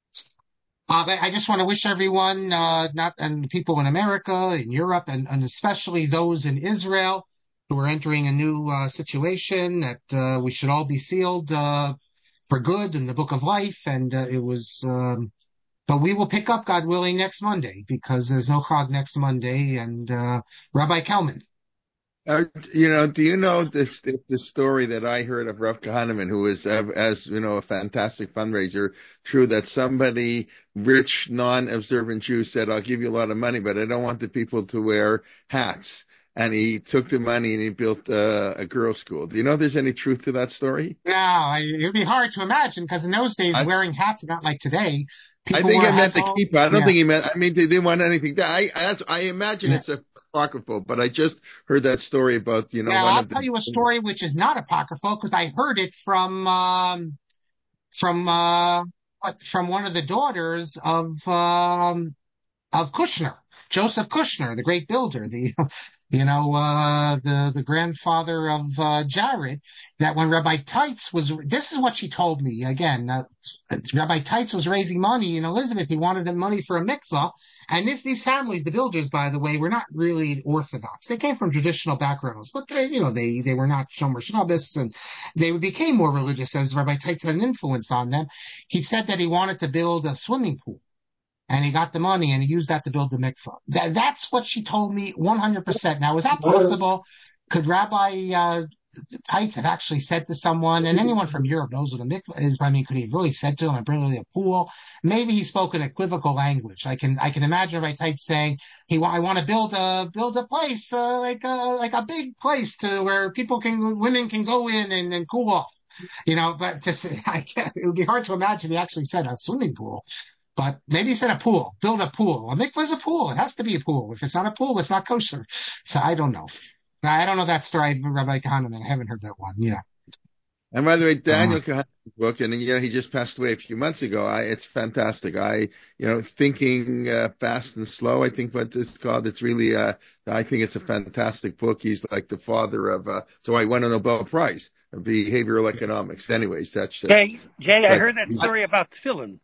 Uh, I just want to wish everyone, uh, not and people in America, in Europe, and, and especially those in Israel who are entering a new uh, situation, that uh, we should all be sealed uh, for good in the Book of Life. And uh, it was, um, but we will pick up, God willing, next Monday, because there's no Chag next Monday. And uh, Rabbi Kelman. Uh, you know, do you know this this story that I heard of Rav Kahneman, who is, uh, as you know, a fantastic fundraiser? True that somebody rich, non-observant Jew said, "I'll give you a lot of money, but I don't want the people to wear hats." And he took the money and he built uh, a girls' school. Do you know if there's any truth to that story? No, I, it would be hard to imagine, because in those days, I, wearing hats are not like today. I People think wear I meant hats the all, keeper. I don't yeah, think he meant. I mean, they didn't want anything. I I, I imagine yeah. it's a apocryphal, but I just heard that story about you know Now, one I'll of tell the. you a story which is not apocryphal, because I heard it from um, from uh, what- from one of the daughters of um, of Kushner, Joseph Kushner, the great builder. The you know, uh, the, the grandfather of uh, Jared, that when Rabbi Teitz was, this is what she told me. Again, uh, Rabbi Teitz was raising money in Elizabeth. He wanted the money for a mikvah. And this, these families, the builders, by the way, were not really Orthodox. They came from traditional backgrounds, but they, you know, they, they were not Shomer Shabbos, and they became more religious as Rabbi Teitz had an influence on them. He said that he wanted to build a swimming pool, and he got the money and he used that to build the mikvah. That, that's what she told me one hundred percent. Now, is that possible? Could Rabbi uh, Teitz have actually said to someone, and anyone from Europe knows what a mikvah is, I mean, could he have really said to him, I bring really a pool? Maybe he spoke an equivocal language. I can I can imagine Rabbi Teitz saying, he, I want to build a build a place, uh, like a, like a big place to where people can, women can go in and, and cool off. You know, but to say, I can't, it would be hard to imagine he actually said a swimming pool. But maybe he said a pool, build a pool. A mikvah is a pool. It has to be a pool. If it's not a pool, it's not kosher. So I don't know. I don't know that story of Rabbi Kahneman. I haven't heard that one. Yeah. And by the way, Uh, Daniel Kahan's book, and you know, he just passed away a few months ago. I, it's fantastic. I, you know, thinking uh, fast and slow. I think what it's called. It's really, uh, I think it's a fantastic book. He's like the father of. Uh, so I won a Nobel Prize of behavioral economics. Anyways, that's just. Jay, Jay, I But heard that story about tefillin.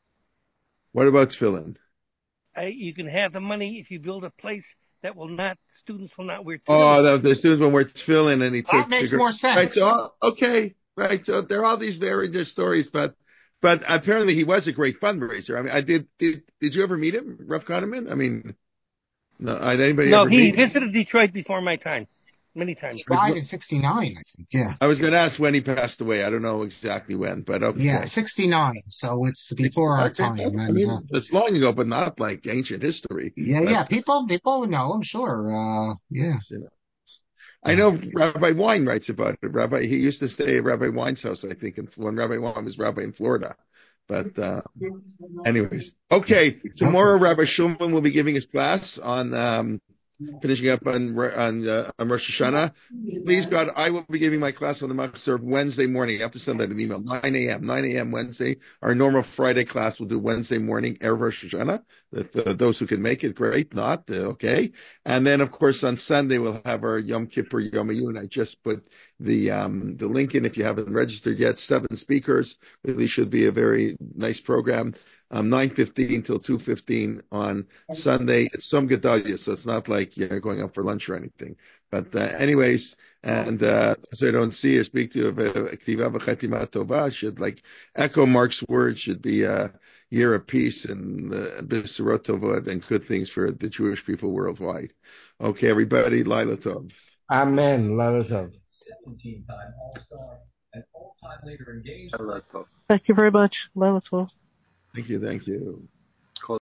what about tefillin? I, you can have the money if you build a place that will not, students will not wear Oh, tefillin. the, the students when we're tefillin and he that took makes the more right. sense. So okay, right. So there are all these very good stories, but but apparently he was a great fundraiser. I mean, I did. Did, did you ever meet him, Rav Kahneman? I mean, no. Did anybody No, ever he meet him? visited Detroit before my time, many times. He died in sixty-nine, I think. Yeah. I was going to ask when he passed away. I don't know exactly when, but Yeah, okay. sixty-nine. So it's before our Okay. time. I And uh, mean, it's long ago, but not like ancient history. yeah, But yeah, people, people know, I'm sure. Uh, yeah. you know. I Uh, know Rabbi Wein writes about it. Rabbi, he used to stay at Rabbi Wein's house, I think, when Rabbi Wein was rabbi in Florida. But uh, anyways, okay. okay. Tomorrow, Rabbi Shulman will be giving his class on um, finishing up on on, uh, on Rosh Hashanah. Please God, I will be giving my class on the Machzor Wednesday morning. You have to send that an email. nine a.m. nine a.m. Wednesday. Our normal Friday class will do Wednesday morning, Erev Rosh Hashanah. If, uh, those who can make it, great. Not, uh, okay. And then, of course, on Sunday, we'll have our Yom Kippur Yom Ayun. I just put the um, the link in if you haven't registered yet. Seven speakers. Really should be a very nice program. Um, nine fifteen till two fifteen on Sunday. It's some Gedalia, so it's not like you're going out for lunch or anything. But uh, anyways, and uh, so I don't see or speak to Ktiva V'Chatima Tova should like echo Mark's words, should be a year of peace and B'Surot Tovot and good things for the Jewish people worldwide. Okay, everybody, Laila Tov. Amen. Laila Tov. Laila Tov. Thank you very much, Lila. Thank you, thank you.